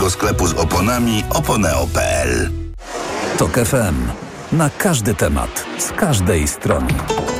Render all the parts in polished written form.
najlepszego sklepu z oponami oponeo.pl. TOK FM. Na każdy temat, z każdej strony.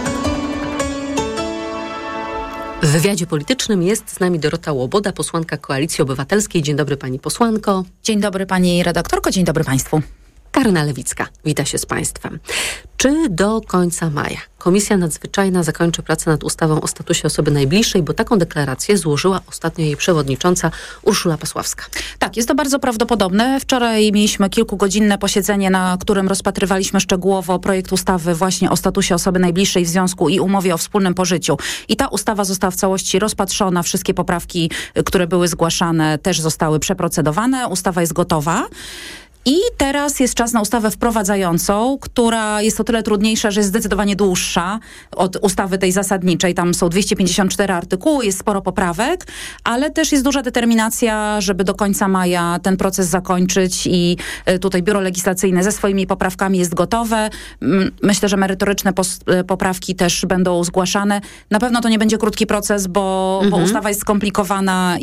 W wywiadzie politycznym jest z nami Dorota Łoboda, posłanka Koalicji Obywatelskiej. Dzień dobry pani posłanko. Dzień dobry pani redaktorko, dzień dobry państwu. Karyna Lewicka, wita się z państwem. Czy do końca maja Komisja Nadzwyczajna zakończy pracę nad ustawą o statusie osoby najbliższej, bo taką deklarację złożyła ostatnio jej przewodnicząca Urszula Pasławska? Tak, jest to bardzo prawdopodobne. Wczoraj mieliśmy kilkugodzinne posiedzenie, na którym rozpatrywaliśmy szczegółowo projekt ustawy właśnie o statusie osoby najbliższej w związku i umowie o wspólnym pożyciu. I ta ustawa została w całości rozpatrzona. Wszystkie poprawki, które były zgłaszane, też zostały przeprocedowane. Ustawa jest gotowa. I teraz jest czas na ustawę wprowadzającą, która jest o tyle trudniejsza, że jest zdecydowanie dłuższa od ustawy tej zasadniczej. Tam są 254 artykuły, jest sporo poprawek, ale też jest duża determinacja, żeby do końca maja ten proces zakończyć i tutaj Biuro Legislacyjne ze swoimi poprawkami jest gotowe. Myślę, że merytoryczne poprawki też będą zgłaszane. Na pewno to nie będzie krótki proces, bo ustawa jest skomplikowana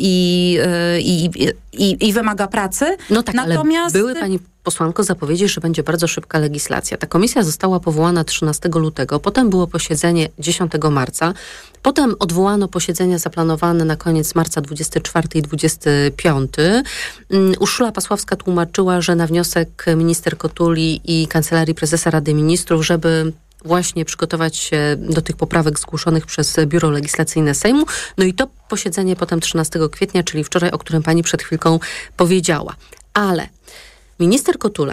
i wymaga pracy. No tak, natomiast ale były pani posłanko zapowiedzi, że będzie bardzo szybka legislacja. Ta komisja została powołana 13 lutego, potem było posiedzenie 10 marca, potem odwołano posiedzenia zaplanowane na koniec marca 24 i 25. Urszula Pasławska tłumaczyła, że na wniosek minister Kotuli i Kancelarii Prezesa Rady Ministrów, żeby właśnie przygotować się do tych poprawek zgłoszonych przez Biuro Legislacyjne Sejmu. No i to posiedzenie potem 13 kwietnia, czyli wczoraj, o którym pani przed chwilką powiedziała. Ale minister Kotula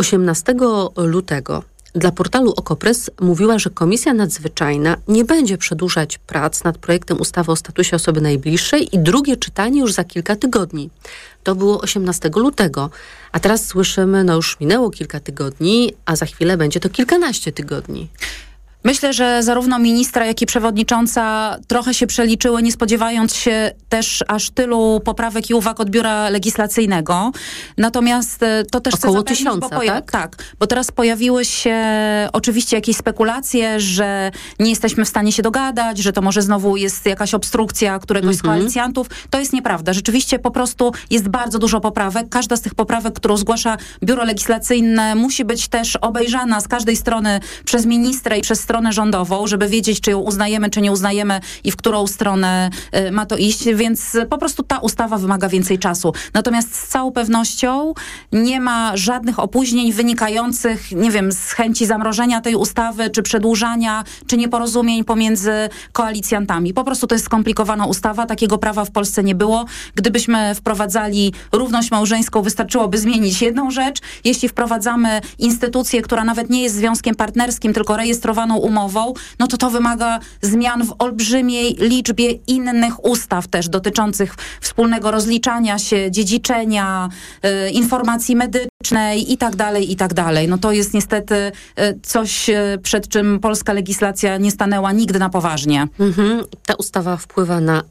18 lutego dla portalu Okopres mówiła, że Komisja Nadzwyczajna nie będzie przedłużać prac nad projektem ustawy o statusie osoby najbliższej i drugie czytanie już za kilka tygodni. To było 18 lutego, a teraz słyszymy, no już minęło kilka tygodni, a za chwilę będzie to kilkanaście tygodni. Myślę, że zarówno ministra, jak i przewodnicząca trochę się przeliczyły, nie spodziewając się też aż tylu poprawek i uwag od Biura Legislacyjnego. Natomiast to też około 1000, tak? Tak, bo teraz pojawiły się oczywiście jakieś spekulacje, że nie jesteśmy w stanie się dogadać, że to może znowu jest jakaś obstrukcja któregoś z koalicjantów. To jest nieprawda. Rzeczywiście po prostu jest bardzo dużo poprawek. Każda z tych poprawek, którą zgłasza Biuro Legislacyjne, musi być też obejrzana z każdej strony przez ministra i przez stronę rządową, żeby wiedzieć, czy ją uznajemy, czy nie uznajemy i w którą stronę ma to iść, więc po prostu ta ustawa wymaga więcej czasu. Natomiast z całą pewnością nie ma żadnych opóźnień wynikających, nie wiem, z chęci zamrożenia tej ustawy, czy przedłużania, czy nieporozumień pomiędzy koalicjantami. Po prostu to jest skomplikowana ustawa, takiego prawa w Polsce nie było. Gdybyśmy wprowadzali równość małżeńską, wystarczyłoby zmienić jedną rzecz. Jeśli wprowadzamy instytucję, która nawet nie jest związkiem partnerskim, tylko rejestrowaną umową, no to wymaga zmian w olbrzymiej liczbie innych ustaw też dotyczących wspólnego rozliczania się, dziedziczenia, informacji medycznej i tak dalej. No to jest niestety coś, przed czym polska legislacja nie stanęła nigdy na poważnie. Ta ustawa wpływa na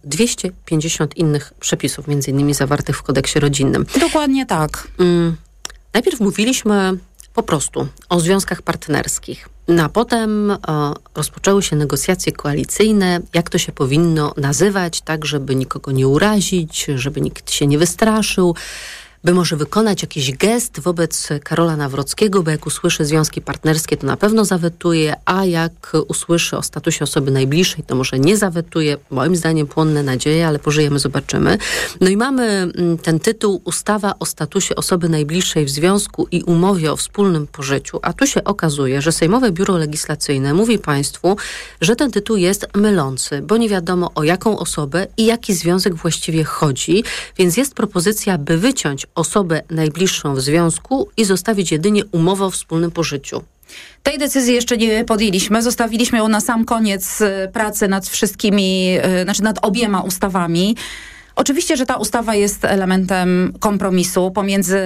250 innych przepisów, między innymi zawartych w kodeksie rodzinnym. Dokładnie tak. Najpierw mówiliśmy po prostu o związkach partnerskich. No a potem rozpoczęły się negocjacje koalicyjne, jak to się powinno nazywać, tak żeby nikogo nie urazić, żeby nikt się nie wystraszył, by może wykonać jakiś gest wobec Karola Nawrockiego, bo jak usłyszy związki partnerskie, to na pewno zawetuje, a jak usłyszy o statusie osoby najbliższej, to może nie zawetuje. Moim zdaniem płonne nadzieje, ale pożyjemy, zobaczymy. No i mamy ten tytuł Ustawa o statusie osoby najbliższej w związku i umowie o wspólnym pożyciu, a tu się okazuje, że Sejmowe Biuro Legislacyjne mówi państwu, że ten tytuł jest mylący, bo nie wiadomo o jaką osobę i jaki związek właściwie chodzi, więc jest propozycja, by wyciąć osobę najbliższą w związku i zostawić jedynie umowę o wspólnym pożyciu. Tej decyzji jeszcze nie podjęliśmy. Zostawiliśmy ją na sam koniec pracy nad wszystkimi, nad obiema ustawami. Oczywiście, że ta ustawa jest elementem kompromisu pomiędzy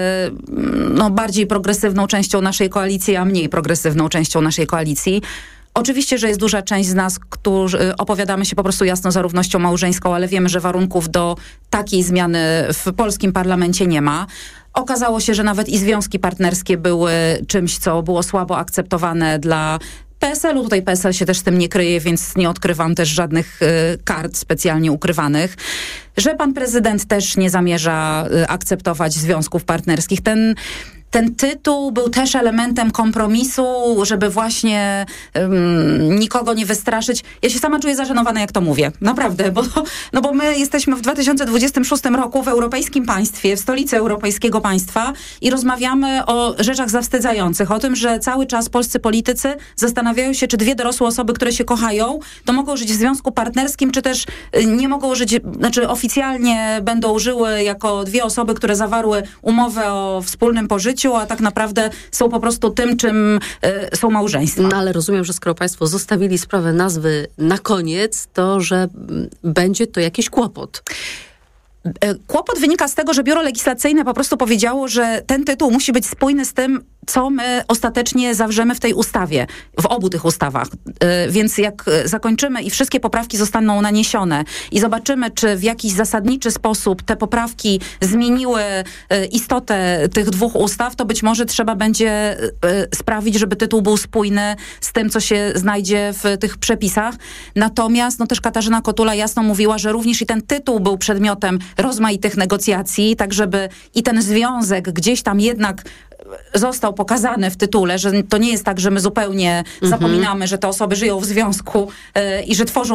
bardziej progresywną częścią naszej koalicji, a mniej progresywną częścią naszej koalicji. Oczywiście, że jest duża część z nas, którzy opowiadamy się po prostu jasno za równością małżeńską, ale wiemy, że warunków do takiej zmiany w polskim parlamencie nie ma. Okazało się, że nawet i związki partnerskie były czymś, co było słabo akceptowane dla PSL-u. Tutaj PSL się też z tym nie kryje, więc nie odkrywam też żadnych kart specjalnie ukrywanych. Że pan prezydent też nie zamierza akceptować związków partnerskich. Ten tytuł był też elementem kompromisu, żeby właśnie nikogo nie wystraszyć. Ja się sama czuję zażenowana, jak to mówię. Naprawdę, bo my jesteśmy w 2026 roku w europejskim państwie, w stolicy europejskiego państwa i rozmawiamy o rzeczach zawstydzających. O tym, że cały czas polscy politycy zastanawiają się, czy dwie dorosłe osoby, które się kochają, to mogą żyć w związku partnerskim, czy też nie mogą żyć, znaczy oficjalnie będą żyły jako dwie osoby, które zawarły umowę o wspólnym pożyciu, a tak naprawdę są po prostu tym, czym są małżeństwa. No ale rozumiem, że skoro państwo zostawili sprawę nazwy na koniec, to że będzie to jakiś kłopot. Kłopot wynika z tego, że Biuro Legislacyjne po prostu powiedziało, że ten tytuł musi być spójny z tym, co my ostatecznie zawrzemy w tej ustawie, w obu tych ustawach. Więc jak zakończymy i wszystkie poprawki zostaną naniesione i zobaczymy, czy w jakiś zasadniczy sposób te poprawki zmieniły istotę tych dwóch ustaw, to być może trzeba będzie sprawić, żeby tytuł był spójny z tym, co się znajdzie w tych przepisach. Natomiast też Katarzyna Kotula jasno mówiła, że również i ten tytuł był przedmiotem rozmaitych negocjacji, tak żeby i ten związek gdzieś tam jednak został pokazany w tytule, że to nie jest tak, że my zupełnie zapominamy, że te osoby żyją w związku i że tworzą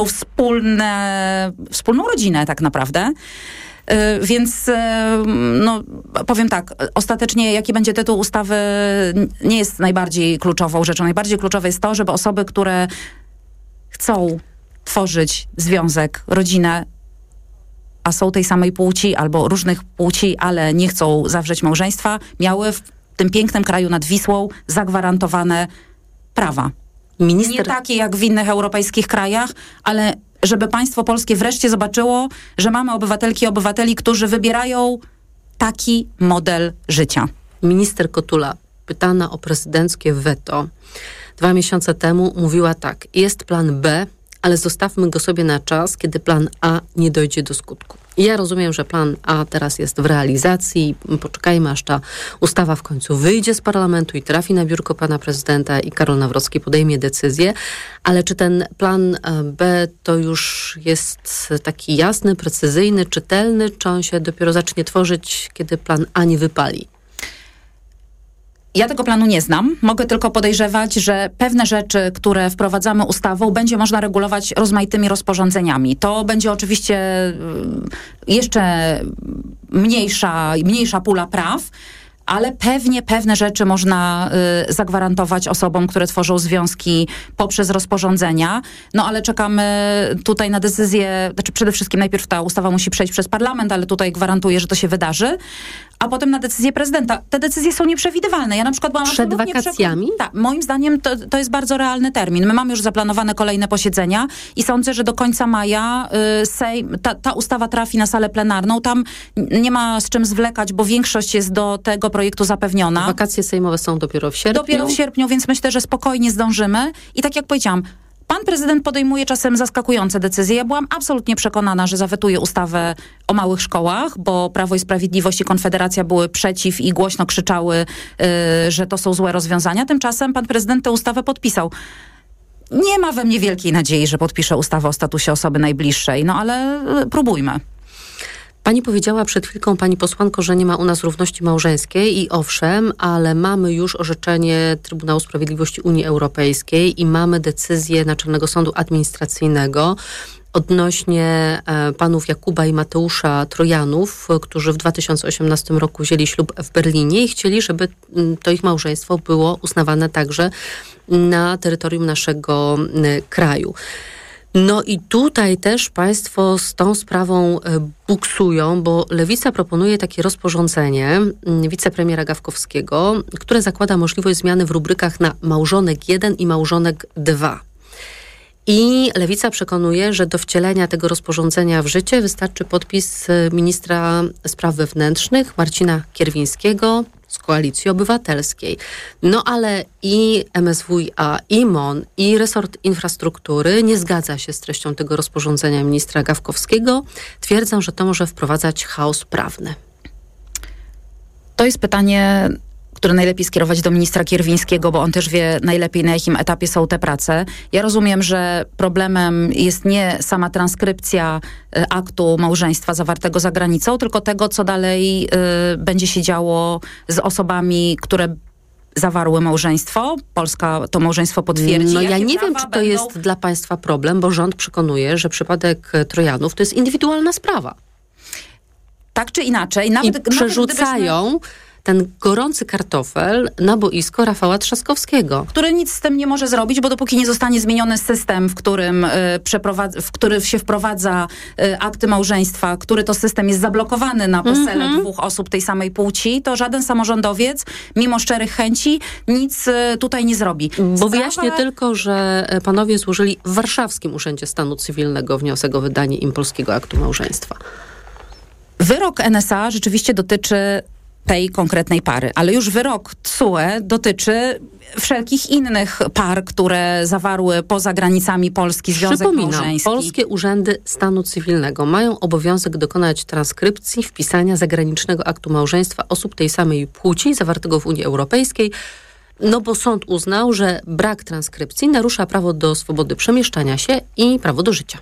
wspólną rodzinę tak naprawdę. Więc powiem tak, ostatecznie jaki będzie tytuł ustawy nie jest najbardziej kluczową rzeczą. Najbardziej kluczowe jest to, żeby osoby, które chcą tworzyć związek, rodzinę, a są tej samej płci albo różnych płci, ale nie chcą zawrzeć małżeństwa, miały w tym pięknym kraju nad Wisłą zagwarantowane prawa. Nie takie jak w innych europejskich krajach, ale żeby państwo polskie wreszcie zobaczyło, że mamy obywatelki i obywateli, którzy wybierają taki model życia. Minister Kotula, pytana o prezydenckie weto 2 miesiące temu, mówiła tak: jest plan B, ale zostawmy go sobie na czas, kiedy plan A nie dojdzie do skutku. I ja rozumiem, że plan A teraz jest w realizacji. Poczekajmy, aż ta ustawa w końcu wyjdzie z parlamentu i trafi na biurko pana prezydenta i Karol Nawrocki podejmie decyzję. Ale czy ten plan B to już jest taki jasny, precyzyjny, czytelny, czy on się dopiero zacznie tworzyć, kiedy plan A nie wypali? Ja tego planu nie znam. Mogę tylko podejrzewać, że pewne rzeczy, które wprowadzamy ustawą, będzie można regulować rozmaitymi rozporządzeniami. To będzie oczywiście jeszcze mniejsza pula praw, ale pewnie pewne rzeczy można zagwarantować osobom, które tworzą związki poprzez rozporządzenia. Ale czekamy tutaj na decyzję, znaczy przede wszystkim najpierw ta ustawa musi przejść przez parlament, ale tutaj gwarantuję, że to się wydarzy, a potem na decyzję prezydenta. Te decyzje są nieprzewidywalne. Ja na przykład byłam przed wakacjami? Tak, moim zdaniem to jest bardzo realny termin. My mamy już zaplanowane kolejne posiedzenia i sądzę, że do końca maja ta ustawa trafi na salę plenarną. Tam nie ma z czym zwlekać, bo większość jest do tego projektu zapewniona. Wakacje sejmowe są dopiero w sierpniu. Dopiero w sierpniu, więc myślę, że spokojnie zdążymy. I tak jak powiedziałam, pan prezydent podejmuje czasem zaskakujące decyzje. Ja byłam absolutnie przekonana, że zawetuje ustawę o małych szkołach, bo Prawo i Sprawiedliwość i Konfederacja były przeciw i głośno krzyczały, że to są złe rozwiązania. Tymczasem pan prezydent tę ustawę podpisał. Nie ma we mnie wielkiej nadziei, że podpisze ustawę o statusie osoby najbliższej, ale próbujmy. Pani powiedziała przed chwilką, pani posłanko, że nie ma u nas równości małżeńskiej i owszem, ale mamy już orzeczenie Trybunału Sprawiedliwości Unii Europejskiej i mamy decyzję Naczelnego Sądu Administracyjnego odnośnie panów Jakuba i Mateusza Trojanów, którzy w 2018 roku wzięli ślub w Berlinie i chcieli, żeby to ich małżeństwo było uznawane także na terytorium naszego kraju. I tutaj też państwo z tą sprawą buksują, bo Lewica proponuje takie rozporządzenie wicepremiera Gawkowskiego, które zakłada możliwość zmiany w rubrykach na małżonek 1 i małżonek 2. I Lewica przekonuje, że do wcielenia tego rozporządzenia w życie wystarczy podpis ministra spraw wewnętrznych Marcina Kierwińskiego z Koalicji Obywatelskiej. Ale i MSWiA, i MON, i resort infrastruktury nie zgadza się z treścią tego rozporządzenia ministra Gawkowskiego. Twierdzą, że to może wprowadzać chaos prawny. To jest pytanie, które najlepiej skierować do ministra Kierwińskiego, bo on też wie najlepiej, na jakim etapie są te prace. Ja rozumiem, że problemem jest nie sama transkrypcja aktu małżeństwa zawartego za granicą, tylko tego, co dalej będzie się działo z osobami, które zawarły małżeństwo. Polska to małżeństwo potwierdzi. No ja nie wiem, czy to jest dla państwa problem, bo rząd przekonuje, że przypadek Trojanów to jest indywidualna sprawa. Tak czy inaczej. I przerzucają ten gorący kartofel na boisko Rafała Trzaskowskiego. Który nic z tym nie może zrobić, bo dopóki nie zostanie zmieniony system, w który się wprowadza akty małżeństwa, który to system jest zablokowany na wesele dwóch osób tej samej płci, to żaden samorządowiec, mimo szczerych chęci, nic tutaj nie zrobi. Bo wyjaśnię tylko, że panowie złożyli w Warszawskim Urzędzie Stanu Cywilnego wniosek o wydanie im polskiego aktu małżeństwa. Wyrok NSA rzeczywiście dotyczy tej konkretnej pary, ale już wyrok TSUE dotyczy wszelkich innych par, które zawarły poza granicami Polski związek małżeński. Polskie urzędy stanu cywilnego mają obowiązek dokonać transkrypcji wpisania zagranicznego aktu małżeństwa osób tej samej płci zawartego w Unii Europejskiej, no bo sąd uznał, że brak transkrypcji narusza prawo do swobody przemieszczania się i prawo do życia.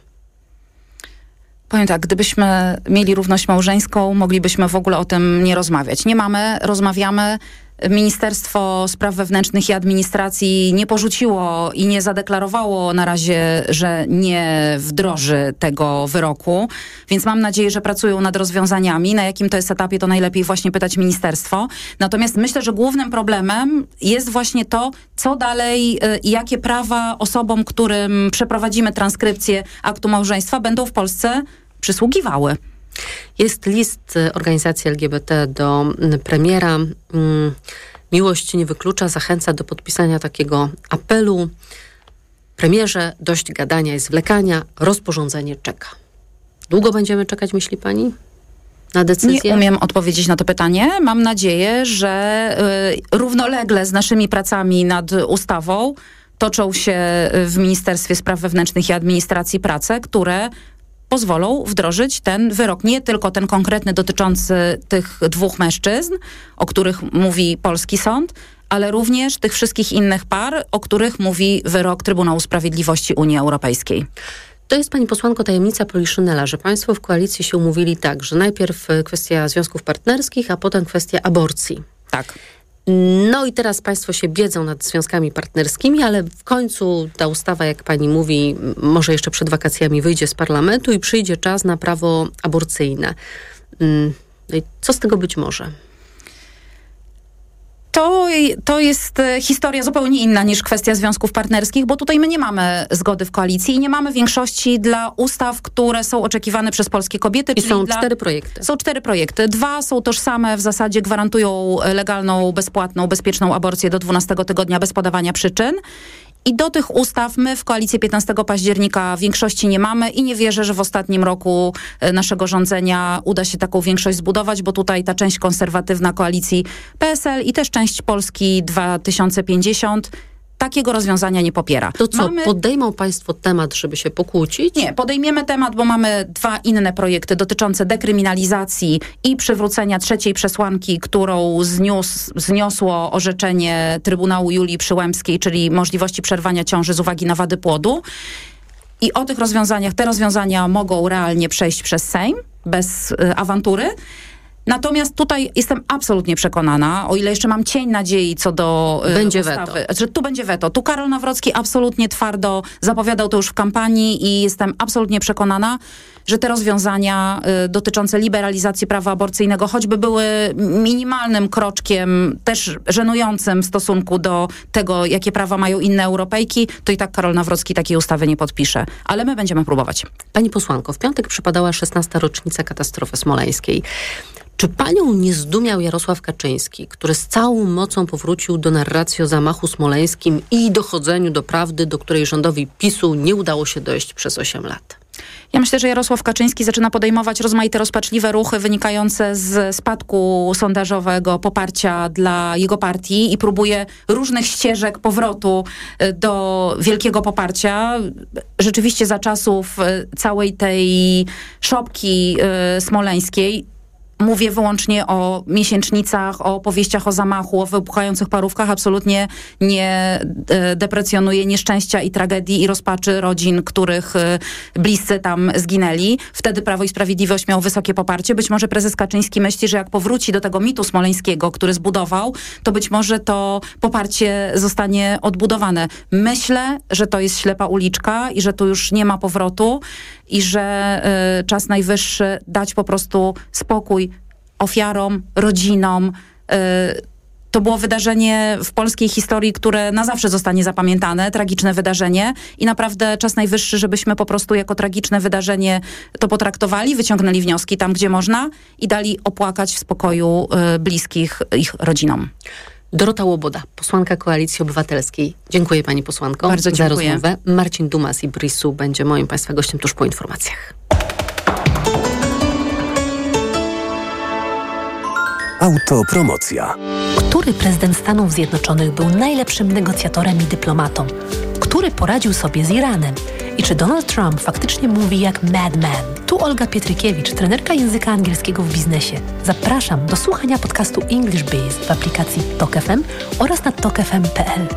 Powiem tak, gdybyśmy mieli równość małżeńską, moglibyśmy w ogóle o tym nie rozmawiać. Nie mamy, rozmawiamy. Ministerstwo Spraw Wewnętrznych i Administracji nie porzuciło i nie zadeklarowało na razie, że nie wdroży tego wyroku, więc mam nadzieję, że pracują nad rozwiązaniami. Na jakim to jest etapie, to najlepiej właśnie pytać ministerstwo. Natomiast myślę, że głównym problemem jest właśnie to, co dalej i jakie prawa osobom, którym przeprowadzimy transkrypcję aktu małżeństwa, będą w Polsce przysługiwały. Jest list organizacji LGBT do premiera. Miłość nie wyklucza, zachęca do podpisania takiego apelu. Premierze, dość gadania i zwlekania, rozporządzenie czeka. Długo będziemy czekać, myśli pani, na decyzję? Nie umiem odpowiedzieć na to pytanie. Mam nadzieję, że równolegle z naszymi pracami nad ustawą toczą się w Ministerstwie Spraw Wewnętrznych i Administracji prace, które pozwolą wdrożyć ten wyrok. Nie tylko ten konkretny dotyczący tych dwóch mężczyzn, o których mówi polski sąd, ale również tych wszystkich innych par, o których mówi wyrok Trybunału Sprawiedliwości Unii Europejskiej. To jest, pani posłanko, tajemnica Poliszynela, że państwo w koalicji się umówili tak, że najpierw kwestia związków partnerskich, a potem kwestia aborcji. Tak. No i teraz państwo się biedzą nad związkami partnerskimi, ale w końcu ta ustawa, jak pani mówi, może jeszcze przed wakacjami wyjdzie z parlamentu i przyjdzie czas na prawo aborcyjne. No i co z tego być może? To jest historia zupełnie inna niż kwestia związków partnerskich, bo tutaj my nie mamy zgody w koalicji i nie mamy większości dla ustaw, które są oczekiwane przez polskie kobiety. I są 4 projekty. Są 4 projekty. 2 są tożsame, w zasadzie gwarantują legalną, bezpłatną, bezpieczną aborcję do 12 tygodnia bez podawania przyczyn. I do tych ustaw my w koalicji 15 października większości nie mamy i nie wierzę, że w ostatnim roku naszego rządzenia uda się taką większość zbudować, bo tutaj ta część konserwatywna koalicji PSL i też część Polski 2050 takiego rozwiązania nie popiera. To co, podejmą państwo temat, żeby się pokłócić? Nie, podejmiemy temat, bo mamy 2 inne projekty dotyczące dekryminalizacji i przywrócenia 3. przesłanki, którą zniosło orzeczenie Trybunału Julii Przyłębskiej, czyli możliwości przerwania ciąży z uwagi na wady płodu. I o tych rozwiązaniach, te rozwiązania mogą realnie przejść przez Sejm, bez awantury. Natomiast tutaj jestem absolutnie przekonana, o ile jeszcze mam cień nadziei co do będzie ustawy, weto. że tu będzie weto. Tu Karol Nawrocki absolutnie twardo zapowiadał to już w kampanii i jestem absolutnie przekonana, że te rozwiązania dotyczące liberalizacji prawa aborcyjnego, choćby były minimalnym kroczkiem, też żenującym w stosunku do tego, jakie prawa mają inne Europejki, to i tak Karol Nawrocki takiej ustawy nie podpisze. Ale my będziemy próbować. Pani posłanko, w piątek przypadała 16. rocznica katastrofy smoleńskiej. Czy panią nie zdumiał Jarosław Kaczyński, który z całą mocą powrócił do narracji o zamachu smoleńskim i dochodzeniu do prawdy, do której rządowi PiS-u nie udało się dojść przez 8 lat? Ja myślę, że Jarosław Kaczyński zaczyna podejmować rozmaite rozpaczliwe ruchy wynikające z spadku sondażowego poparcia dla jego partii i próbuje różnych ścieżek powrotu do wielkiego poparcia. Rzeczywiście za czasów całej tej szopki smoleńskiej Mówię wyłącznie o miesięcznicach, o opowieściach o zamachu, o wybuchających parówkach. Absolutnie nie deprecjonuję nieszczęścia i tragedii i rozpaczy rodzin, których bliscy tam zginęli. Wtedy Prawo i Sprawiedliwość miało wysokie poparcie. Być może prezes Kaczyński myśli, że jak powróci do tego mitu smoleńskiego, który zbudował, to być może to poparcie zostanie odbudowane. Myślę, że to jest ślepa uliczka i że tu już nie ma powrotu i że czas najwyższy dać po prostu spokój ofiarom, rodzinom. To było wydarzenie w polskiej historii, które na zawsze zostanie zapamiętane, tragiczne wydarzenie i naprawdę czas najwyższy, żebyśmy po prostu jako tragiczne wydarzenie to potraktowali, wyciągnęli wnioski tam, gdzie można i dali opłakać w spokoju bliskich ich rodzinom. Dorota Łoboda, posłanka Koalicji Obywatelskiej. Dziękuję pani posłanko Bardzo za dziękuję. rozmowę. Marcin Dumas i Brisu będzie moim państwa gościem tuż po informacjach. Autopromocja. Który prezydent Stanów Zjednoczonych był najlepszym negocjatorem i dyplomatą? Który poradził sobie z Iranem? I czy Donald Trump faktycznie mówi jak madman? Tu Olga Pietrykiewicz, trenerka języka angielskiego w biznesie. Zapraszam do słuchania podcastu English Biz w aplikacji TOK FM oraz na tokfm.pl.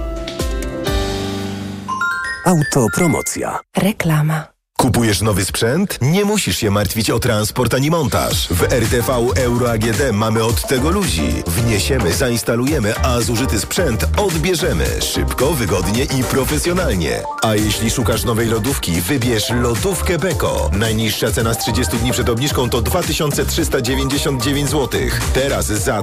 Autopromocja. Reklama. Kupujesz nowy sprzęt? Nie musisz się martwić o transport ani montaż. W RTV Euro AGD mamy od tego ludzi. Wniesiemy, zainstalujemy, a zużyty sprzęt odbierzemy. Szybko, wygodnie i profesjonalnie. A jeśli szukasz nowej lodówki, wybierz lodówkę Beko. Najniższa cena z 30 dni przed obniżką to 2399 zł. Teraz za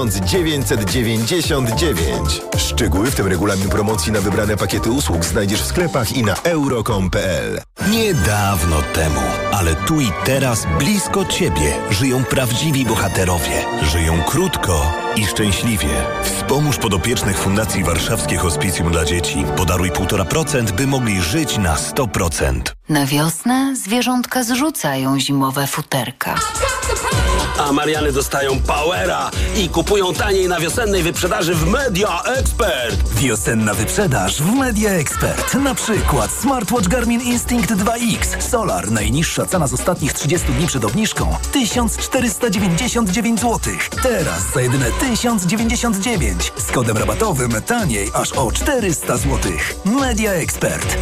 1999. Szczegóły, w tym regulamin promocji na wybrane pakiety usług, znajdziesz w sklepach i na euro.com.pl. Niedawno temu, ale tu i teraz blisko ciebie żyją prawdziwi bohaterowie. Żyją krótko i szczęśliwie. Wspomóż podopiecznych Fundacji Warszawskie Hospicjum dla Dzieci. Podaruj 1,5%, by mogli żyć na 100%. Na wiosnę zwierzątka zrzucają zimowe futerka. A Mariany dostają powera i kupują taniej na wiosennej wyprzedaży w Media Expert. Wiosenna wyprzedaż w Media Expert. Na przykład smartwatch Garmin Instinct 2X Solar. Najniższa cena z ostatnich 30 dni przed obniżką 1499 zł. Teraz za jedyne 1099. Z kodem rabatowym taniej aż o 400 zł. Media Expert.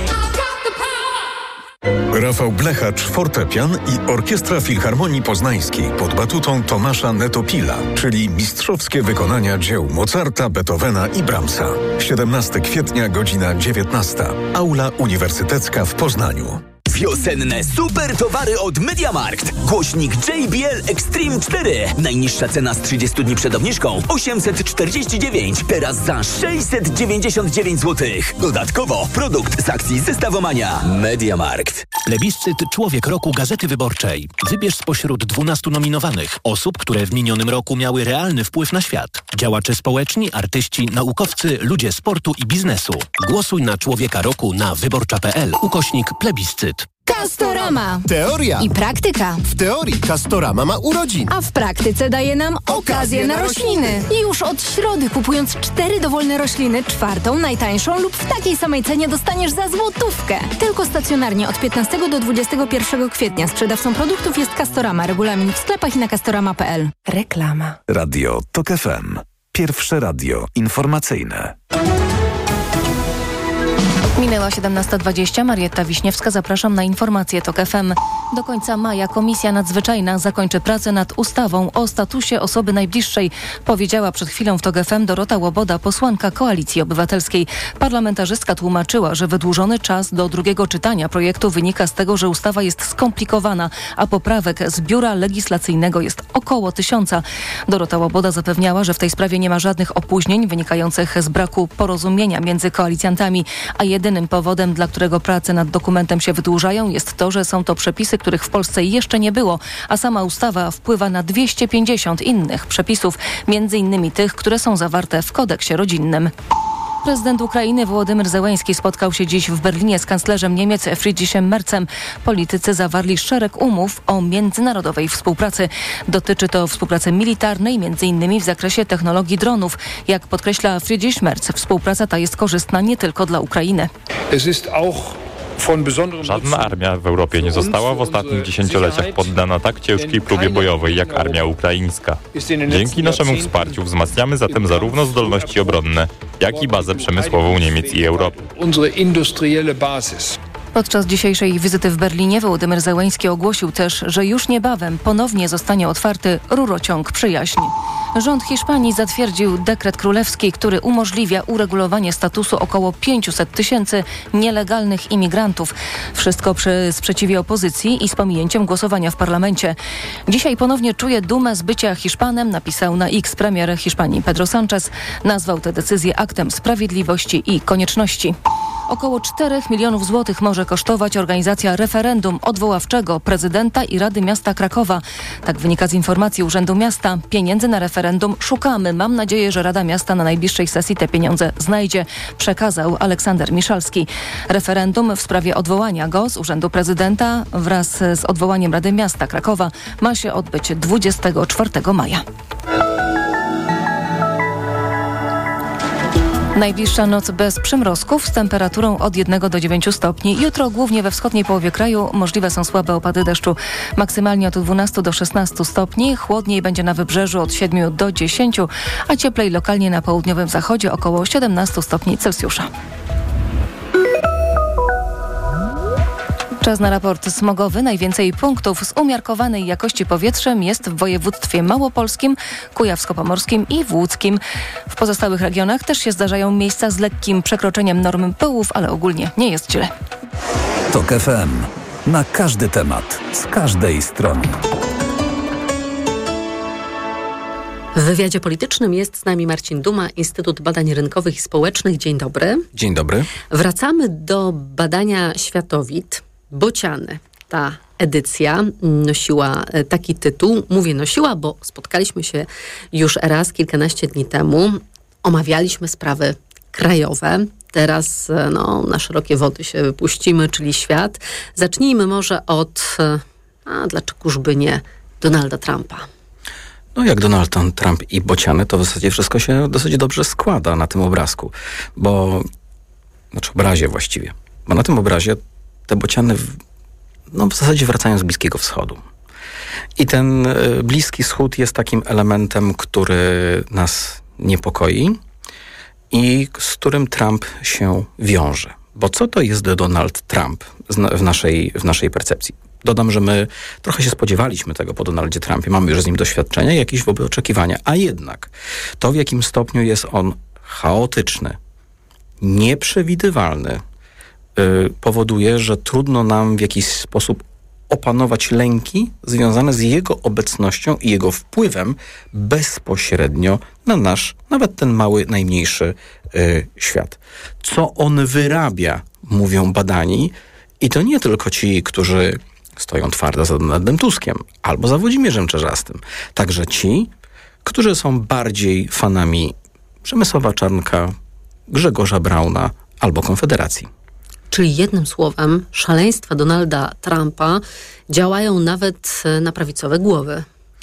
Rafał Blechacz, fortepian i Orkiestra Filharmonii Poznańskiej pod batutą Tomasza Netopila, czyli mistrzowskie wykonania dzieł Mozarta, Beethovena i Brahmsa. 17 kwietnia, godzina 19. Aula Uniwersytecka w Poznaniu. Wiosenne super towary od MediaMarkt. Głośnik JBL Extreme 4. Najniższa cena z 30 dni przed obniżką 849. Teraz za 699 zł. Dodatkowo produkt z akcji Zestawomania. MediaMarkt. Plebiscyt Człowiek Roku Gazety Wyborczej. Wybierz spośród 12 nominowanych osób, które w minionym roku miały realny wpływ na świat. Działacze społeczni, artyści, naukowcy, ludzie sportu i biznesu. Głosuj na Człowieka Roku na wyborcza.pl/plebiscyt. Castorama. Teoria I praktyka. W teorii Castorama ma urodziny, A w praktyce daje nam okazję na rośliny. I już od środy, kupując 4 dowolne rośliny, 4., najtańszą lub w takiej samej cenie dostaniesz za złotówkę. Tylko stacjonarnie od 15 do 21 kwietnia sprzedawcą produktów jest Castorama. Regulamin w sklepach i na castorama.pl. Reklama. Radio TOK FM. Pierwsze radio informacyjne. Minęła 17:20. Marietta Wiśniewska, zapraszam na informacje TOK FM. Do końca maja Komisja Nadzwyczajna zakończy pracę nad ustawą o statusie osoby najbliższej, powiedziała przed chwilą w TOK FM Dorota Łoboda, posłanka Koalicji Obywatelskiej. Parlamentarzystka tłumaczyła, że wydłużony czas do drugiego czytania projektu wynika z tego, że ustawa jest skomplikowana, a poprawek z Biura Legislacyjnego jest około 1000. Dorota Łoboda zapewniała, że w tej sprawie nie ma żadnych opóźnień wynikających z braku porozumienia między koalicjantami, a jedynym powodem, dla którego prace nad dokumentem się wydłużają, jest to, że są to przepisy, których w Polsce jeszcze nie było, a sama ustawa wpływa na 250 innych przepisów, między innymi tych, które są zawarte w kodeksie rodzinnym. Prezydent Ukrainy Wołodymyr Zełenski spotkał się dziś w Berlinie z kanclerzem Niemiec Friedrichem Merzem. Politycy zawarli szereg umów o międzynarodowej współpracy. Dotyczy to współpracy militarnej, m.in. w zakresie technologii dronów. Jak podkreśla Friedrich Merz, współpraca ta jest korzystna nie tylko dla Ukrainy. Żadna armia w Europie nie została w ostatnich dziesięcioleciach poddana tak ciężkiej próbie bojowej jak armia ukraińska. Dzięki naszemu wsparciu wzmacniamy zatem zarówno zdolności obronne, jak i bazę przemysłową Niemiec i Europy. Podczas dzisiejszej wizyty w Berlinie Wołodymyr Zełenski ogłosił też, że już niebawem ponownie zostanie otwarty rurociąg Przyjaźń. Rząd Hiszpanii zatwierdził dekret królewski, który umożliwia uregulowanie statusu około 500 000 nielegalnych imigrantów. Wszystko przy sprzeciwie opozycji i z pominięciem głosowania w parlamencie. Dzisiaj ponownie czuje dumę z bycia Hiszpanem, napisał na X premier Hiszpanii Pedro Sánchez. Nazwał tę decyzję aktem sprawiedliwości i konieczności. Około 4 milionów złotych może kosztować organizacja referendum odwoławczego prezydenta i Rady Miasta Krakowa. Tak wynika z informacji Urzędu Miasta. Pieniędzy na referendum szukamy. Mam nadzieję, że Rada Miasta na najbliższej sesji te pieniądze znajdzie, przekazał Aleksander Miszalski. Referendum w sprawie odwołania go z Urzędu Prezydenta wraz z odwołaniem Rady Miasta Krakowa ma się odbyć 24 maja. Najbliższa noc bez przymrozków z temperaturą od 1 do 9 stopni. Jutro głównie we wschodniej połowie kraju możliwe są słabe opady deszczu. Maksymalnie od 12 do 16 stopni. Chłodniej będzie na wybrzeżu od 7 do 10, a cieplej lokalnie na południowym zachodzie około 17 stopni Celsjusza. Czas na raport smogowy. Najwięcej punktów z umiarkowanej jakości powietrzem jest w województwie małopolskim, kujawsko-pomorskim i w łódzkim. W pozostałych regionach też się zdarzają miejsca z lekkim przekroczeniem norm pyłów, ale ogólnie nie jest źle. TOK FM. Na każdy temat, z każdej strony. W wywiadzie politycznym jest z nami Marcin Duma, Instytut Badań Rynkowych i Społecznych. Dzień dobry. Dzień dobry. Wracamy do badania Światowit. Bociany. Ta edycja nosiła taki tytuł. Mówię nosiła, bo spotkaliśmy się już raz kilkanaście dni temu. Omawialiśmy sprawy krajowe. Teraz na szerokie wody się wypuścimy, czyli świat. Zacznijmy może od, dlaczegożby nie, Donalda Trumpa. No jak Donald Trump i bociany, to w zasadzie wszystko się dosyć dobrze składa na tym obrazku. Obrazie właściwie. Bo na tym obrazie te bociany w zasadzie wracają z Bliskiego Wschodu. I ten Bliski Wschód jest takim elementem, który nas niepokoi i z którym Trump się wiąże. Bo co to jest Donald Trump w naszej percepcji? Dodam, że my trochę się spodziewaliśmy tego po Donaldzie Trumpie. Mamy już z nim doświadczenia i jakieś oczekiwania. A jednak to, w jakim stopniu jest on chaotyczny, nieprzewidywalny, powoduje, że trudno nam w jakiś sposób opanować lęki związane z jego obecnością i jego wpływem bezpośrednio na nasz, nawet ten mały, najmniejszy świat. Co on wyrabia, mówią badani, i to nie tylko ci, którzy stoją twardo za Donaldem Tuskiem albo za Włodzimierzem Czarzastym. Także ci, którzy są bardziej fanami Przemysława Czarnka, Grzegorza Brauna albo Konfederacji. Czyli jednym słowem, szaleństwa Donalda Trumpa działają nawet na prawicowe głowy.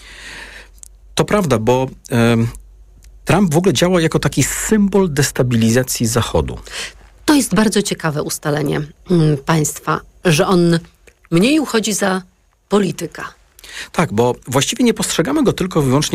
To prawda, bo Trump w ogóle działa jako taki symbol destabilizacji Zachodu. To jest bardzo ciekawe ustalenie państwa, że on mniej uchodzi za polityka. Tak, bo właściwie nie postrzegamy go tylko wyłącznie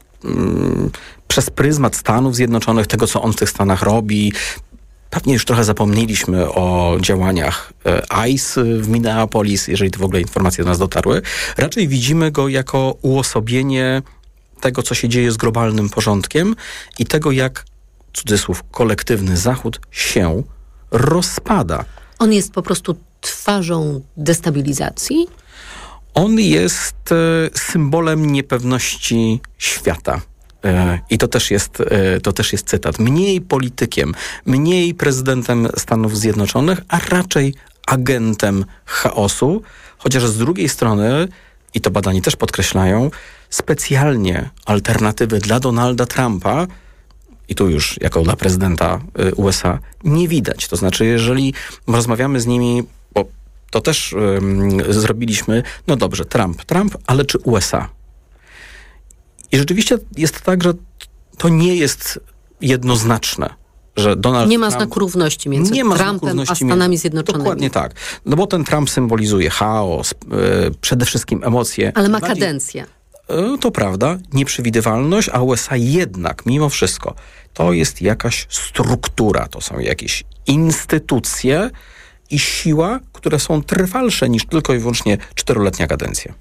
przez pryzmat Stanów Zjednoczonych, tego, co on w tych Stanach robi. Pewnie już trochę zapomnieliśmy o działaniach ICE w Minneapolis, jeżeli to w ogóle informacje do nas dotarły. Raczej widzimy go jako uosobienie tego, co się dzieje z globalnym porządkiem i tego, jak, cudzysłów, kolektywny Zachód się rozpada. On jest po prostu twarzą destabilizacji? On jest symbolem niepewności świata. I to też jest cytat. Mniej politykiem, mniej prezydentem Stanów Zjednoczonych, a raczej agentem chaosu. Chociaż z drugiej strony, i to badani też podkreślają, specjalnie alternatywy dla Donalda Trumpa, i tu już jako dla prezydenta USA, nie widać. To znaczy, jeżeli rozmawiamy z nimi, bo to też zrobiliśmy, no dobrze, Trump, ale czy USA? I rzeczywiście jest tak, że to nie jest jednoznaczne. że Donald nie ma Trump... znaku równości między Trumpem a Stanami Zjednoczonymi. Dokładnie tak. No bo ten Trump symbolizuje chaos, przede wszystkim emocje. Ale ma kadencję. To prawda, nieprzewidywalność, a USA jednak, mimo wszystko, to jest jakaś struktura, to są jakieś instytucje i siła, które są trwalsze niż tylko i wyłącznie 4-letnia kadencja.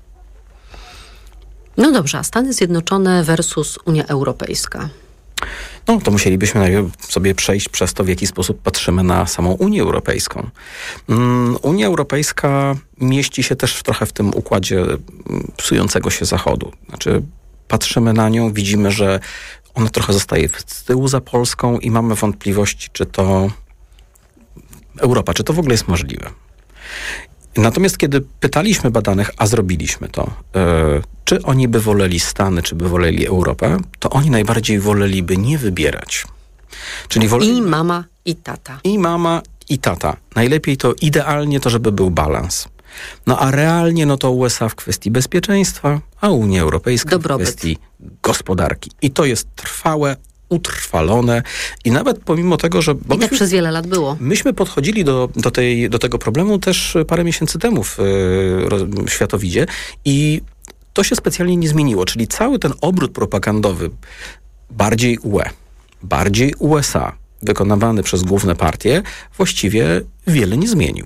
No dobrze, a Stany Zjednoczone versus Unia Europejska? No to musielibyśmy najpierw sobie przejść przez to, w jaki sposób patrzymy na samą Unię Europejską. Unia Europejska mieści się też trochę w tym układzie psującego się Zachodu. Znaczy patrzymy na nią, widzimy, że ona trochę zostaje z tyłu za Polską i mamy wątpliwości, czy to Europa, czy to w ogóle jest możliwe. Natomiast kiedy pytaliśmy badanych, a zrobiliśmy to, czy oni by woleli Stany, czy by woleli Europę, to oni najbardziej woleliby nie wybierać. Czyli I mama, i tata. I mama, i tata. Najlepiej to, idealnie to, żeby był balans. No a realnie no to USA w kwestii bezpieczeństwa, a Unia Europejska w kwestii gospodarki. I to jest trwałe, utrwalone i nawet pomimo tego, że... I tak przez wiele lat było. Myśmy podchodzili do tego problemu też parę miesięcy temu w Światowidzie i to się specjalnie nie zmieniło, czyli cały ten obrót propagandowy bardziej UE, bardziej USA, wykonywany przez główne partie, właściwie wiele nie zmienił.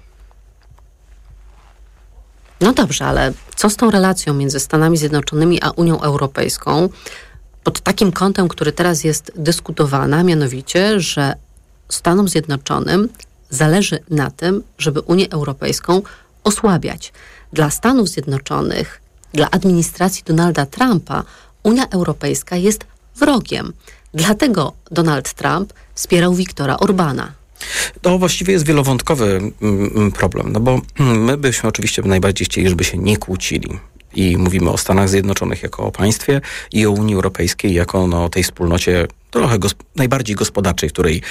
No dobrze, ale co z tą relacją między Stanami Zjednoczonymi a Unią Europejską pod takim kątem, który teraz jest dyskutowana, mianowicie, że Stanom Zjednoczonym zależy na tym, żeby Unię Europejską osłabiać. Dla Stanów Zjednoczonych, dla administracji Donalda Trumpa Unia Europejska jest wrogiem. Dlatego Donald Trump wspierał Viktora Orbana. To właściwie jest wielowątkowy problem, no bo my byśmy oczywiście najbardziej chcieli, żeby się nie kłócili. I mówimy o Stanach Zjednoczonych jako o państwie i o Unii Europejskiej jako o tej wspólnocie trochę najbardziej gospodarczej,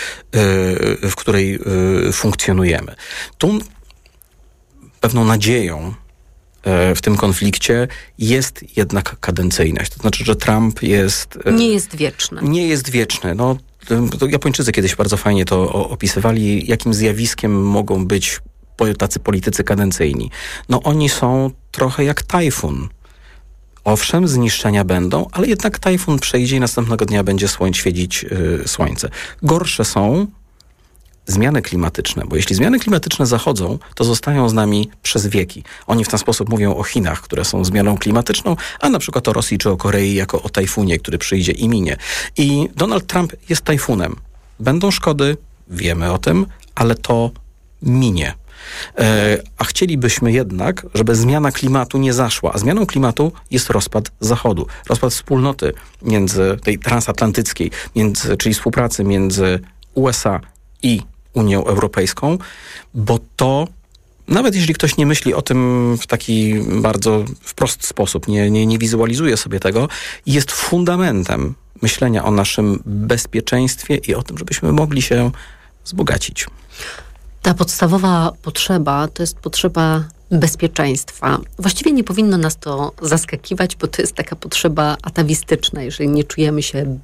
w której funkcjonujemy. Tu pewną nadzieją w tym konflikcie jest jednak kadencyjność. To znaczy, że Trump jest... Nie jest wieczny. Nie jest wieczny. No, to Japończycy kiedyś bardzo fajnie to opisywali, jakim zjawiskiem mogą być tacy politycy kadencyjni. No oni są trochę jak tajfun. Owszem, zniszczenia będą, ale jednak tajfun przejdzie i następnego dnia będzie świecić słońce. Gorsze są zmiany klimatyczne, bo jeśli zmiany klimatyczne zachodzą, to zostają z nami przez wieki. Oni w ten sposób mówią o Chinach, które są zmianą klimatyczną, a na przykład o Rosji czy o Korei jako o tajfunie, który przyjdzie i minie. I Donald Trump jest tajfunem. Będą szkody, wiemy o tym, ale to minie. A chcielibyśmy jednak, żeby zmiana klimatu nie zaszła. A zmianą klimatu jest rozpad Zachodu. Rozpad wspólnoty tej transatlantyckiej, czyli współpracy między USA i Unią Europejską, bo to, nawet jeśli ktoś nie myśli o tym w taki bardzo wprost sposób, nie wizualizuje sobie tego, jest fundamentem myślenia o naszym bezpieczeństwie i o tym, żebyśmy mogli się wzbogacić. Ta podstawowa potrzeba to jest potrzeba bezpieczeństwa. Właściwie nie powinno nas to zaskakiwać, bo to jest taka potrzeba atawistyczna. Jeżeli nie czujemy się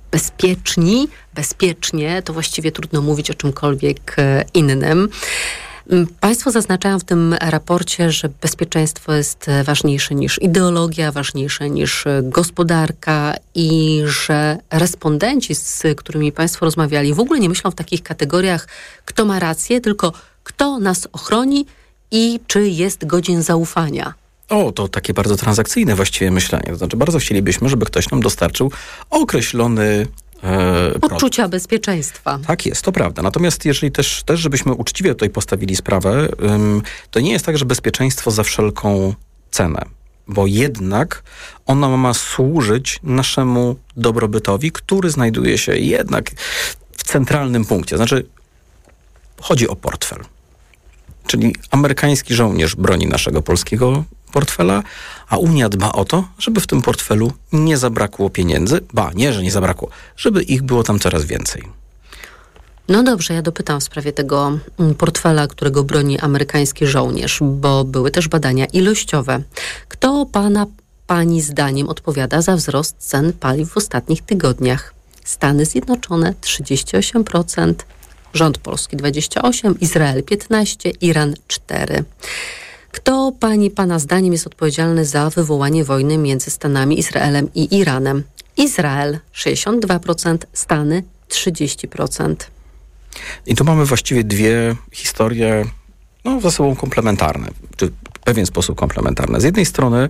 bezpiecznie, to właściwie trudno mówić o czymkolwiek innym. Państwo zaznaczają w tym raporcie, że bezpieczeństwo jest ważniejsze niż ideologia, ważniejsze niż gospodarka i że respondenci, z którymi Państwo rozmawiali, w ogóle nie myślą w takich kategoriach, kto ma rację, tylko kto nas ochroni i czy jest godzien zaufania. To takie bardzo transakcyjne właściwie myślenie. To znaczy bardzo chcielibyśmy, żeby ktoś nam dostarczył określony poczucia bezpieczeństwa. Tak jest, to prawda. Natomiast jeżeli też żebyśmy uczciwie tutaj postawili sprawę, to nie jest tak, że bezpieczeństwo za wszelką cenę, bo jednak ono ma służyć naszemu dobrobytowi, który znajduje się jednak w centralnym punkcie. Znaczy, chodzi o portfel. Czyli amerykański żołnierz broni naszego polskiego portfela, a Unia dba o to, żeby w tym portfelu nie zabrakło pieniędzy. Nie, że nie zabrakło, żeby ich było tam coraz więcej. No dobrze, ja dopytam w sprawie tego portfela, którego broni amerykański żołnierz, bo były też badania ilościowe. Kto pani zdaniem odpowiada za wzrost cen paliw w ostatnich tygodniach? Stany Zjednoczone 38%, rząd polski 28%, Izrael 15%, Iran 4%. Kto pana zdaniem jest odpowiedzialny za wywołanie wojny między Stanami, Izraelem i Iranem? Izrael 62%, Stany 30%. I tu mamy właściwie dwie historie ze sobą komplementarne, czy w pewien sposób komplementarne. Z jednej strony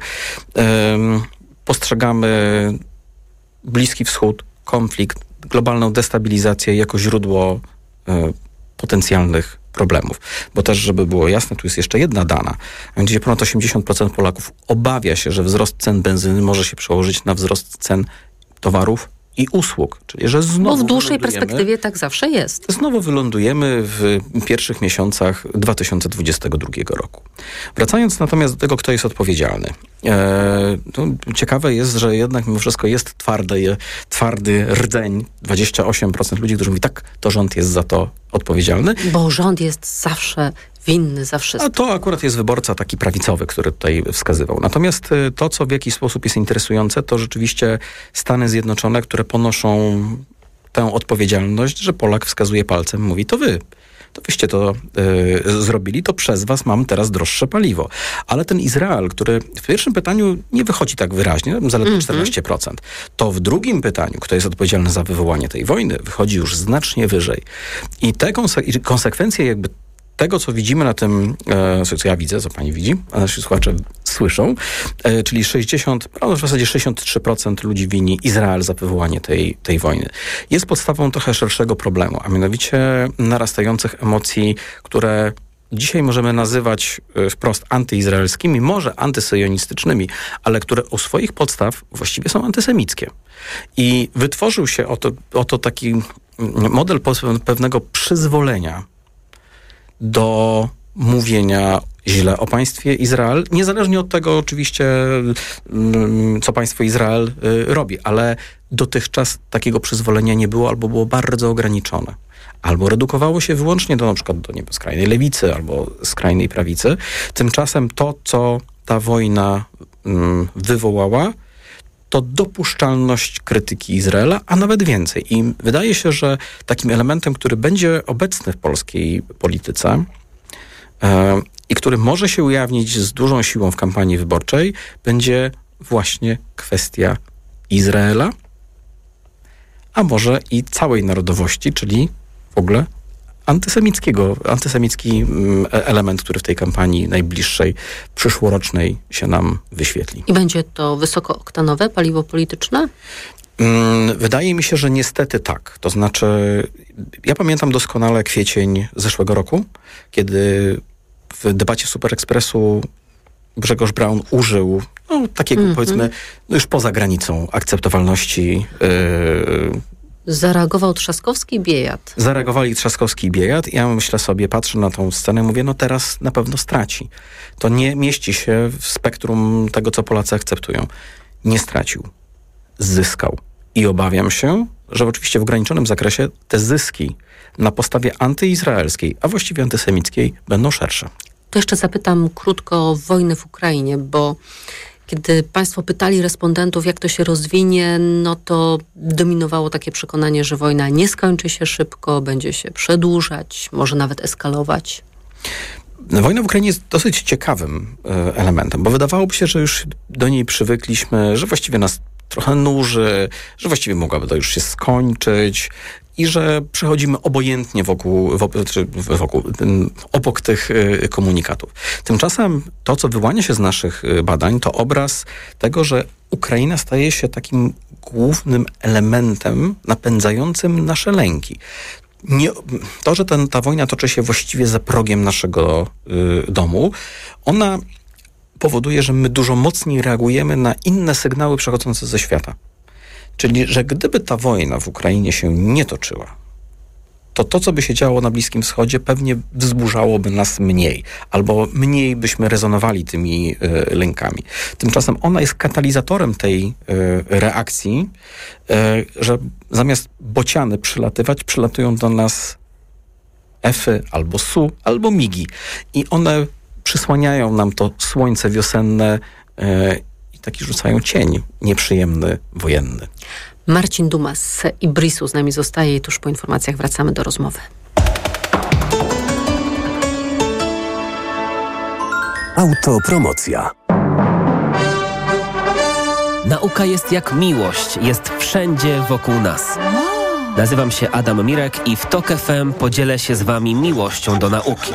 postrzegamy Bliski Wschód, konflikt, globalną destabilizację jako źródło potencjalnych problemów. Bo też, żeby było jasne, tu jest jeszcze jedna dana, gdzie ponad 80% Polaków obawia się, że wzrost cen benzyny może się przełożyć na wzrost cen towarów i usług. Czyli, że znowu bo w dłuższej perspektywie tak zawsze jest. Znowu wylądujemy w pierwszych miesiącach 2022 roku. Wracając natomiast do tego, kto jest odpowiedzialny. Ciekawe jest, że jednak mimo wszystko jest twardy rdzeń, 28% ludzi, którzy mówi, tak, to rząd jest za to odpowiedzialny. Bo rząd jest zawsze winny za wszystko. A to akurat jest wyborca taki prawicowy, który tutaj wskazywał. Natomiast to, co w jakiś sposób jest interesujące, to rzeczywiście Stany Zjednoczone, które ponoszą tę odpowiedzialność, że Polak wskazuje palcem, mówi, to wyście to zrobili, to przez was mam teraz droższe paliwo. Ale ten Izrael, który w pierwszym pytaniu nie wychodzi tak wyraźnie, zaledwie 14%, to w drugim pytaniu, kto jest odpowiedzialny za wywołanie tej wojny, wychodzi już znacznie wyżej. I te konsekwencje jakby tego, co widzimy na tym, co ja widzę, co pani widzi, a nasi słuchacze słyszą, czyli w zasadzie 63% ludzi wini Izrael za wywołanie tej wojny. Jest podstawą trochę szerszego problemu, a mianowicie narastających emocji, które dzisiaj możemy nazywać wprost antyizraelskimi, może antysyjonistycznymi, ale które u swoich podstaw właściwie są antysemickie. I wytworzył się oto taki model pewnego przyzwolenia do mówienia źle o państwie Izrael, niezależnie od tego oczywiście, co państwo Izrael robi, ale dotychczas takiego przyzwolenia nie było albo było bardzo ograniczone. Albo redukowało się wyłącznie do na przykład do skrajnej lewicy albo skrajnej prawicy. Tymczasem to, co ta wojna wywołała, to dopuszczalność krytyki Izraela, a nawet więcej. I wydaje się, że takim elementem, który będzie obecny w polskiej polityce i który może się ujawnić z dużą siłą w kampanii wyborczej, będzie właśnie kwestia Izraela, a może i całej narodowości, czyli w ogóle antysemicki element, który w tej kampanii najbliższej, przyszłorocznej się nam wyświetli. I będzie to wysokooktanowe paliwo polityczne? Wydaje mi się, że niestety tak. To znaczy, ja pamiętam doskonale kwiecień zeszłego roku, kiedy w debacie Super Expressu Grzegorz Braun użył takiego, powiedzmy, już poza granicą akceptowalności. Zareagował Trzaskowski i Biejat. Zareagowali Trzaskowski i Biejat. Ja myślę sobie, patrzę na tą scenę, mówię, teraz na pewno straci. To nie mieści się w spektrum tego, co Polacy akceptują. Nie stracił. Zyskał. I obawiam się, że oczywiście w ograniczonym zakresie te zyski na podstawie antyizraelskiej, a właściwie antysemickiej będą szersze. To jeszcze zapytam krótko o wojnę w Ukrainie, bo kiedy państwo pytali respondentów, jak to się rozwinie, to dominowało takie przekonanie, że wojna nie skończy się szybko, będzie się przedłużać, może nawet eskalować. Wojna w Ukrainie jest dosyć ciekawym elementem, bo wydawałoby się, że już do niej przywykliśmy, że właściwie nas trochę nuży, że właściwie mogłaby to już się skończyć i że przechodzimy obojętnie obok tych komunikatów. Tymczasem to, co wyłania się z naszych badań, to obraz tego, że Ukraina staje się takim głównym elementem napędzającym nasze lęki. To, że ta wojna toczy się właściwie za progiem naszego domu, ona powoduje, że my dużo mocniej reagujemy na inne sygnały przechodzące ze świata. Czyli, że gdyby ta wojna w Ukrainie się nie toczyła, to co by się działo na Bliskim Wschodzie pewnie wzburzałoby nas mniej, albo mniej byśmy rezonowali tymi lękami. Tymczasem ona jest katalizatorem tej reakcji, że zamiast bociany przylatują do nas Efy, albo Su, albo Migi. I one przysłaniają nam to słońce wiosenne i taki rzucają cień nieprzyjemny, wojenny. Marcin Dumas z Ibrisu z nami zostaje i tuż po informacjach wracamy do rozmowy. Autopromocja. Nauka jest jak miłość, jest wszędzie wokół nas. Nazywam się Adam Mirek i w TOK FM podzielę się z wami miłością do nauki.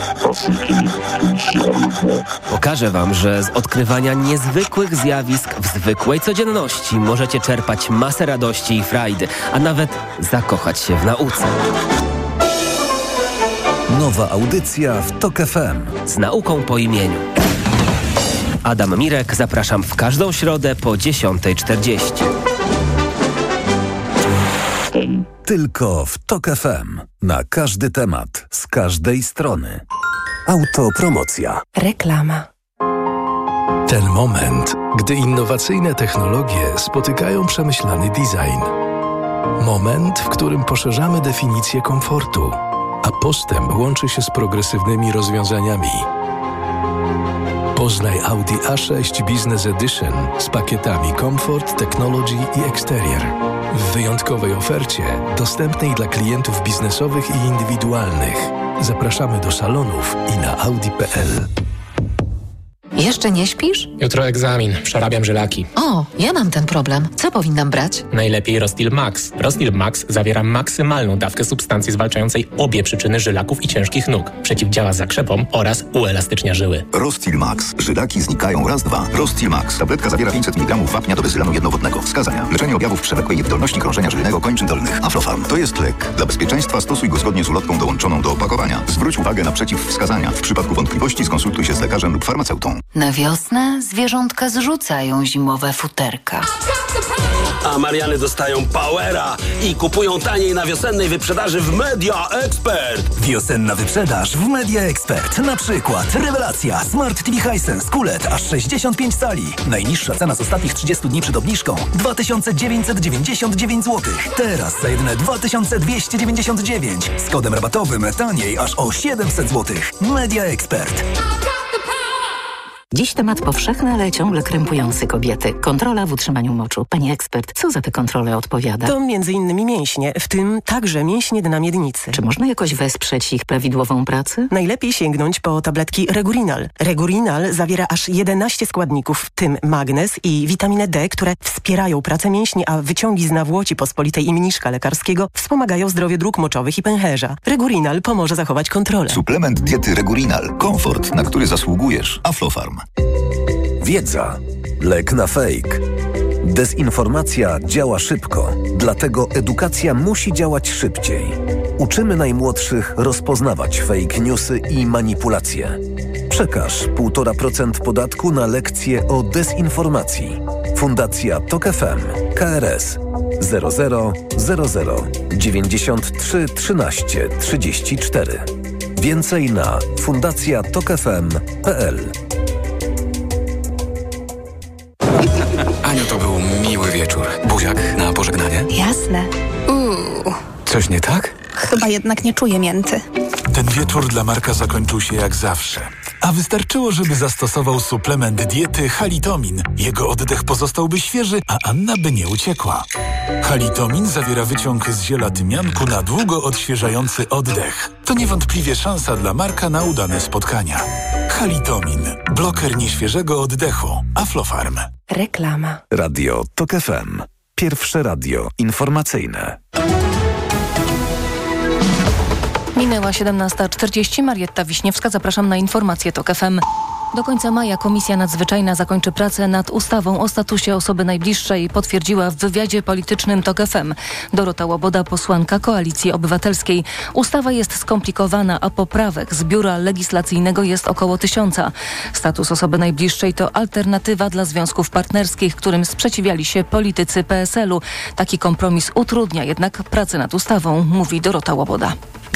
Pokażę wam, że z odkrywania niezwykłych zjawisk w zwykłej codzienności możecie czerpać masę radości i frajdy, a nawet zakochać się w nauce. Nowa audycja w TOK FM. Z nauką po imieniu. Adam Mirek, zapraszam w każdą środę po 10:40. Tylko w TOK FM. Na każdy temat, z każdej strony. Autopromocja. Reklama. Ten moment, gdy innowacyjne technologie spotykają przemyślany design. Moment, w którym poszerzamy definicję komfortu, a postęp łączy się z progresywnymi rozwiązaniami. Poznaj Audi A6 Business Edition z pakietami Comfort, Technology i Exterior. W wyjątkowej ofercie, dostępnej dla klientów biznesowych i indywidualnych. Zapraszamy do salonów i na audi.pl. Jeszcze nie śpisz? Jutro egzamin, przerabiam żylaki. O, ja mam ten problem. Co powinnam brać? Najlepiej Rostil Max. Rostil Max zawiera maksymalną dawkę substancji zwalczającej obie przyczyny żylaków i ciężkich nóg. Przeciwdziała zakrzepom oraz uelastycznia żyły. Rostil Max. Żylaki znikają raz, dwa. Rostil Max. Tabletka zawiera 500 mg wapnia do bezylanu jednowodnego. Wskazania. Leczenie objawów przewlekłej niewydolności krążenia żylnego kończyn dolnych. Aflofarm. To jest lek. Dla bezpieczeństwa stosuj go zgodnie z ulotką dołączoną do opakowania. Zwróć uwagę na przeciwwskazania. W przypadku wątpliwości skonsultuj się z lekarzem lub farmaceutą. Na wiosnę zwierzątka zrzucają zimowe futerka. A Mariany dostają powera i kupują taniej na wiosennej wyprzedaży w Media Expert. Wiosenna wyprzedaż w Media Expert. Na przykład rewelacja Smart TV Hisense QLED aż 65 cali. Najniższa cena z ostatnich 30 dni przed obniżką 2999 zł. Teraz za jedyne 2299. Z kodem rabatowym taniej aż o 700 zł. Media Expert. Dziś temat powszechny, ale ciągle krępujący kobiety. Kontrola w utrzymaniu moczu. Pani ekspert, co za te kontrole odpowiada? To m.in. mięśnie, w tym także mięśnie dna miednicy. Czy można jakoś wesprzeć ich prawidłową pracę? Najlepiej sięgnąć po tabletki Regurinal. Regurinal zawiera aż 11 składników, w tym magnez i witaminę D, które wspierają pracę mięśni, a wyciągi z nawłoci pospolitej i mniszka lekarskiego wspomagają zdrowie dróg moczowych i pęcherza. Regurinal pomoże zachować kontrolę. Suplement diety Regurinal. Komfort, na który zasługujesz. Aflofarm. Wiedza. Lek na fake. Dezinformacja działa szybko, dlatego edukacja musi działać szybciej. Uczymy najmłodszych rozpoznawać fake newsy i manipulacje. Przekaż 1,5% podatku na lekcje o dezinformacji. Fundacja TOK FM. KRS 00 93 13 34. Więcej na fundacjatokfm.pl. Aniu, to był miły wieczór. Buziak na pożegnanie? Jasne. Coś nie tak? Chyba jednak nie czuję mięty. Ten wieczór dla Marka zakończył się jak zawsze. A wystarczyło, żeby zastosował suplement diety Halitomin. Jego oddech pozostałby świeży, a Anna by nie uciekła. Halitomin zawiera wyciąg z ziela tymianku na długo odświeżający oddech. To niewątpliwie szansa dla Marka na udane spotkania. Halitomin. Bloker nieświeżego oddechu. Aflofarm. Reklama. Radio TOK FM. Pierwsze radio informacyjne. Minęła 17:40. Marietta Wiśniewska. Zapraszam na informacje TOK FM. Do końca maja Komisja Nadzwyczajna zakończy pracę nad ustawą o statusie osoby najbliższej, potwierdziła w wywiadzie politycznym TOK FM Dorota Łaboda, posłanka Koalicji Obywatelskiej. Ustawa jest skomplikowana, a poprawek z Biura Legislacyjnego jest około 1000. Status osoby najbliższej to alternatywa dla związków partnerskich, którym sprzeciwiali się politycy PSL-u. Taki kompromis utrudnia jednak pracę nad ustawą, mówi Dorota Łaboda.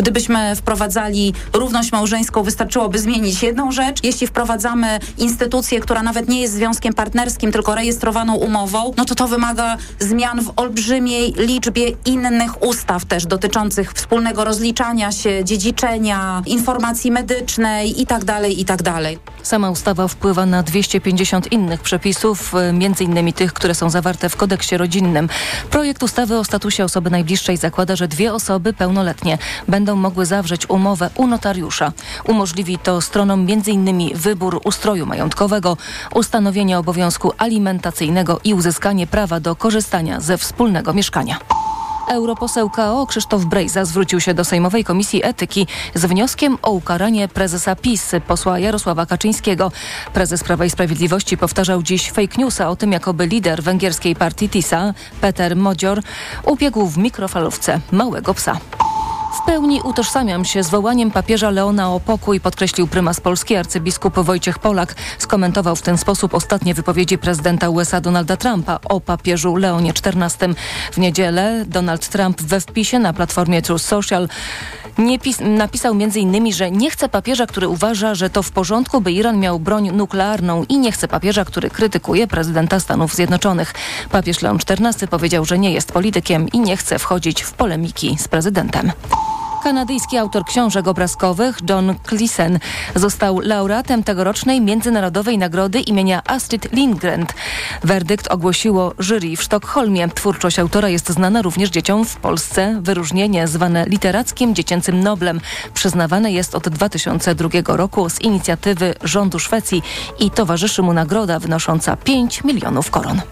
Gdybyśmy wprowadzali równość małżeńską, wystarczyłoby zmienić jedną rzecz. Jeśli wprowadzamy instytucję, która nawet nie jest związkiem partnerskim, tylko rejestrowaną umową, no to wymaga zmian w olbrzymiej liczbie innych ustaw też dotyczących wspólnego rozliczania się, dziedziczenia, informacji medycznej itd. Sama ustawa wpływa na 250 innych przepisów, m.in. tych, które są zawarte w kodeksie rodzinnym. Projekt ustawy o statusie osoby najbliższej zakłada, że 2 osoby pełnoletnie będą mogły zawrzeć umowę u notariusza. Umożliwi to stronom m.in. wybór ustroju majątkowego, ustanowienie obowiązku alimentacyjnego i uzyskanie prawa do korzystania ze wspólnego mieszkania. Europoseł KO Krzysztof Brejza zwrócił się do Sejmowej Komisji Etyki z wnioskiem o ukaranie prezesa PiS, posła Jarosława Kaczyńskiego. Prezes Prawa i Sprawiedliwości powtarzał dziś fake newsa o tym, jakoby lider węgierskiej partii TISA, Peter Modzior, ubiegł w mikrofalówce małego psa. W pełni utożsamiam się z wołaniem papieża Leona o pokój, podkreślił prymas Polski arcybiskup Wojciech Polak. Skomentował w ten sposób ostatnie wypowiedzi prezydenta USA Donalda Trumpa o papieżu Leonie XIV. W niedzielę Donald Trump we wpisie na platformie Truth Social napisał m.in., że nie chce papieża, który uważa, że to w porządku, by Iran miał broń nuklearną, i nie chce papieża, który krytykuje prezydenta Stanów Zjednoczonych. Papież Leon XIV powiedział, że nie jest politykiem i nie chce wchodzić w polemiki z prezydentem. Kanadyjski autor książek obrazkowych John Cleeson został laureatem tegorocznej Międzynarodowej Nagrody imienia Astrid Lindgren. Werdykt ogłosiło jury w Sztokholmie. Twórczość autora jest znana również dzieciom w Polsce. Wyróżnienie, zwane literackim dziecięcym Noblem, przyznawane jest od 2002 roku z inicjatywy rządu Szwecji i towarzyszy mu nagroda wynosząca 5 milionów koron.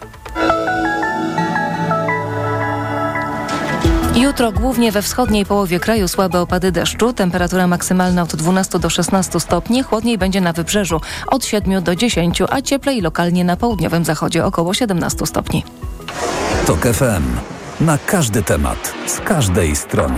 Jutro głównie we wschodniej połowie kraju słabe opady deszczu. Temperatura maksymalna od 12 do 16 stopni. Chłodniej będzie na wybrzeżu od 7 do 10, a cieplej lokalnie na południowym zachodzie około 17 stopni. TOK FM. Na każdy temat, z każdej strony.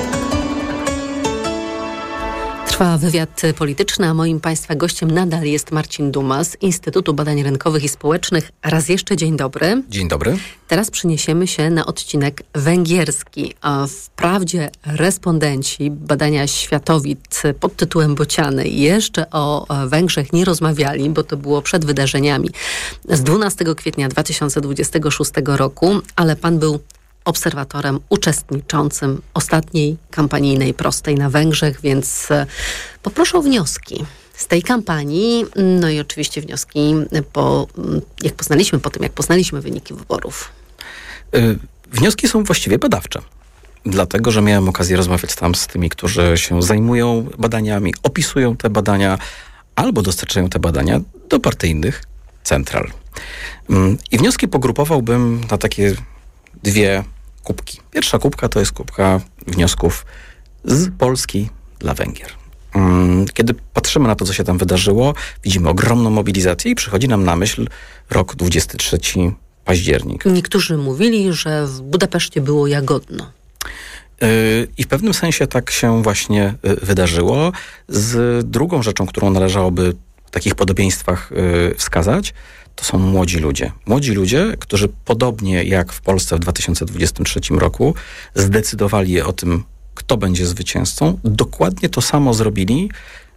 Trwa wywiad polityczny, a moim Państwa gościem nadal jest Marcin Duma z Instytutu Badań Rynkowych i Społecznych. Raz jeszcze dzień dobry. Dzień dobry. Teraz przeniesiemy się na odcinek węgierski. A wprawdzie respondenci badania Światowit pod tytułem Bociany jeszcze o Węgrzech nie rozmawiali, bo to było przed wydarzeniami z 12 kwietnia 2026 roku, ale pan był obserwatorem uczestniczącym ostatniej kampanijnej prostej na Węgrzech, więc poproszę o wnioski z tej kampanii, no i oczywiście wnioski po tym, jak poznaliśmy wyniki wyborów. Wnioski są właściwie badawcze. Dlatego, że miałem okazję rozmawiać tam z tymi, którzy się zajmują badaniami, opisują te badania albo dostarczają te badania do partyjnych central. I wnioski pogrupowałbym na takie 2 kubki. Pierwsza kubka to jest kubka wniosków z Polski dla Węgier. Kiedy patrzymy na to, co się tam wydarzyło, widzimy ogromną mobilizację i przychodzi nam na myśl rok 23 październik. Niektórzy mówili, że w Budapeszcie było jagodno. I w pewnym sensie tak się właśnie wydarzyło. Z drugą rzeczą, którą należałoby w takich podobieństwach wskazać, to są młodzi ludzie. Młodzi ludzie, którzy podobnie jak w Polsce w 2023 roku zdecydowali o tym, kto będzie zwycięzcą. Dokładnie to samo zrobili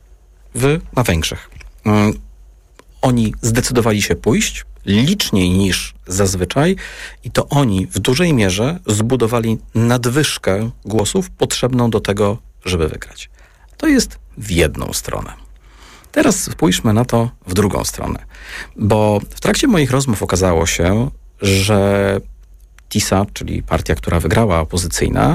na Węgrzech. Oni zdecydowali się pójść liczniej niż zazwyczaj i to oni w dużej mierze zbudowali nadwyżkę głosów potrzebną do tego, żeby wygrać. To jest w jedną stronę. Teraz spójrzmy na to w drugą stronę, bo w trakcie moich rozmów okazało się, że TISA, czyli partia, która wygrała, opozycyjna,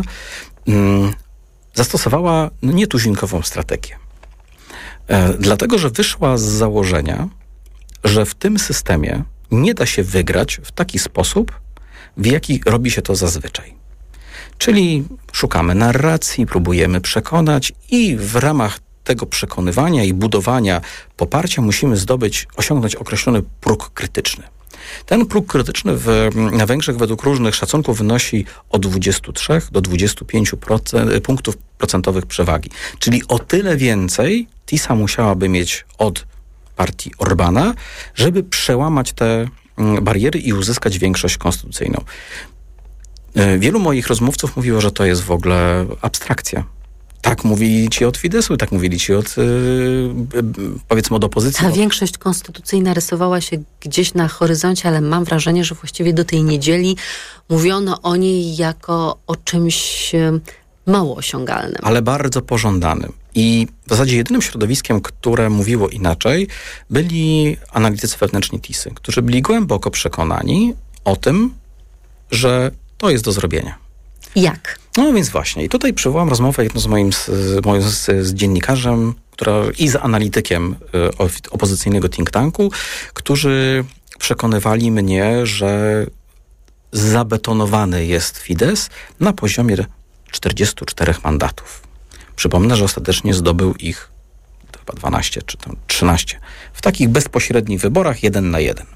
zastosowała nietuzinkową strategię. Dlatego, że wyszła z założenia, że w tym systemie nie da się wygrać w taki sposób, w jaki robi się to zazwyczaj. Czyli szukamy narracji, próbujemy przekonać i w ramach tego przekonywania i budowania poparcia musimy osiągnąć określony próg krytyczny. Ten próg krytyczny na Węgrzech według różnych szacunków wynosi od 23 do 25 punktów procentowych przewagi. Czyli o tyle więcej TISA musiałaby mieć od partii Orbana, żeby przełamać te bariery i uzyskać większość konstytucyjną. Wielu moich rozmówców mówiło, że to jest w ogóle abstrakcja. Tak mówili ci od Fideszu, tak mówili ci od, powiedzmy, od opozycji. Ta większość konstytucyjna rysowała się gdzieś na horyzoncie, ale mam wrażenie, że właściwie do tej niedzieli mówiono o niej jako o czymś mało osiągalnym. Ale bardzo pożądanym. I w zasadzie jedynym środowiskiem, które mówiło inaczej, byli analitycy wewnętrzni TIS-y, którzy byli głęboko przekonani o tym, że to jest do zrobienia. Jak? No więc właśnie. I tutaj przywołam rozmowę jedną z dziennikarzem, i z analitykiem opozycyjnego think tanku, którzy przekonywali mnie, że zabetonowany jest Fidesz na poziomie 44 mandatów. Przypomnę, że ostatecznie zdobył ich chyba 12 czy tam 13 w takich bezpośrednich wyborach 1 na 1.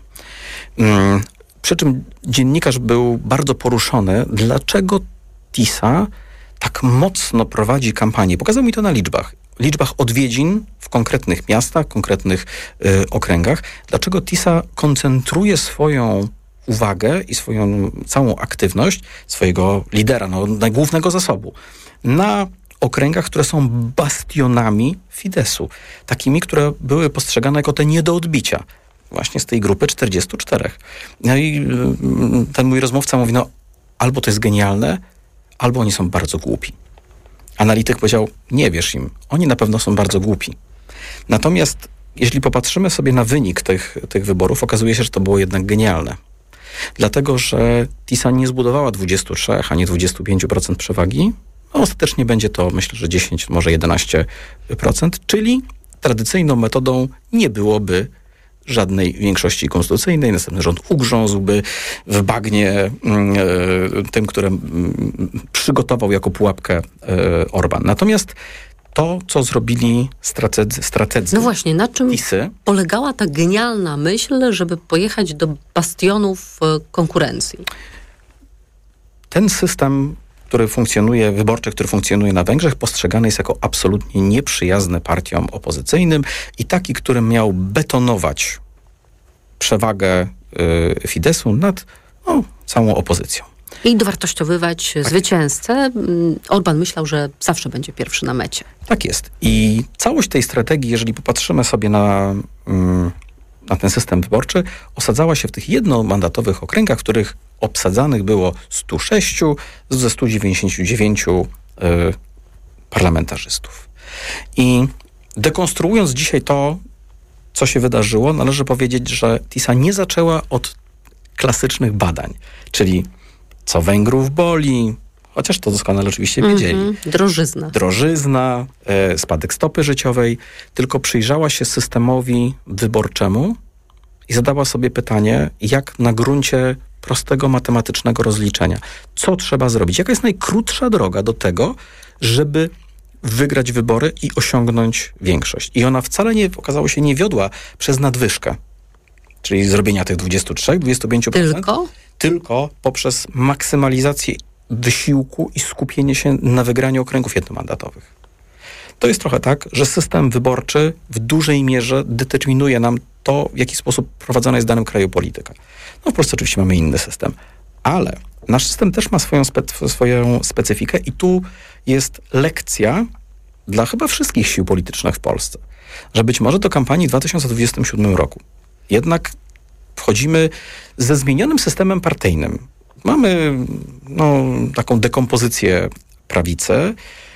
Przy czym dziennikarz był bardzo poruszony, dlaczego TIS-a tak mocno prowadzi kampanię. Pokazał mi to na liczbach odwiedzin w konkretnych miastach, konkretnych okręgach. Dlaczego TIS-a koncentruje swoją uwagę i swoją całą aktywność swojego lidera, głównego zasobu, na okręgach, które są bastionami Fideszu. Takimi, które były postrzegane jako te nie do odbicia. Właśnie z tej grupy 44. No i ten mój rozmówca mówi, albo to jest genialne, albo oni są bardzo głupi. Analityk powiedział, nie wierz im, oni na pewno są bardzo głupi. Natomiast jeśli popatrzymy sobie na wynik tych wyborów, okazuje się, że to było jednak genialne. Dlatego, że TIS-a nie zbudowała 23, a nie 25% przewagi. Ostatecznie będzie to, myślę, że 10, może 11%, czyli tradycyjną metodą nie byłoby żadnej większości konstytucyjnej. Następny rząd ugrzązłby w bagnie tym, które przygotował jako pułapkę Orbán. Natomiast to, co zrobili strategzy no właśnie, na czym TIS-y, polegała ta genialna myśl, żeby pojechać do bastionów konkurencji? Ten system, wyborczy, który funkcjonuje na Węgrzech, postrzegany jest jako absolutnie nieprzyjazny partiom opozycyjnym i taki, który miał betonować przewagę Fideszu nad całą opozycją. I dowartościowywać zwycięzcę. Orbán myślał, że zawsze będzie pierwszy na mecie. Tak jest. I całość tej strategii, jeżeli popatrzymy sobie na ten system wyborczy, osadzała się w tych jednomandatowych okręgach, w których obsadzanych było 106 ze 199 parlamentarzystów. I dekonstruując dzisiaj to, co się wydarzyło, należy powiedzieć, że TIS-a nie zaczęła od klasycznych badań, czyli co Węgrów boli, chociaż to doskonale oczywiście wiedzieli. Drożyzna, spadek stopy życiowej, tylko przyjrzała się systemowi wyborczemu i zadała sobie pytanie, jak na gruncie prostego matematycznego rozliczenia. Co trzeba zrobić? Jaka jest najkrótsza droga do tego, żeby wygrać wybory i osiągnąć większość? I ona wcale okazało się, nie wiodła przez nadwyżkę, czyli zrobienia tych 23-25%, tylko poprzez maksymalizację wysiłku i skupienie się na wygraniu okręgów jednomandatowych. To jest trochę tak, że system wyborczy w dużej mierze determinuje nam to, w jaki sposób prowadzona jest w danym kraju polityka. W Polsce oczywiście mamy inny system, ale nasz system też ma swoją specyfikę i tu jest lekcja dla chyba wszystkich sił politycznych w Polsce, że być może do kampanii w 2027 roku jednak wchodzimy ze zmienionym systemem partyjnym. Mamy taką dekompozycję prawicy.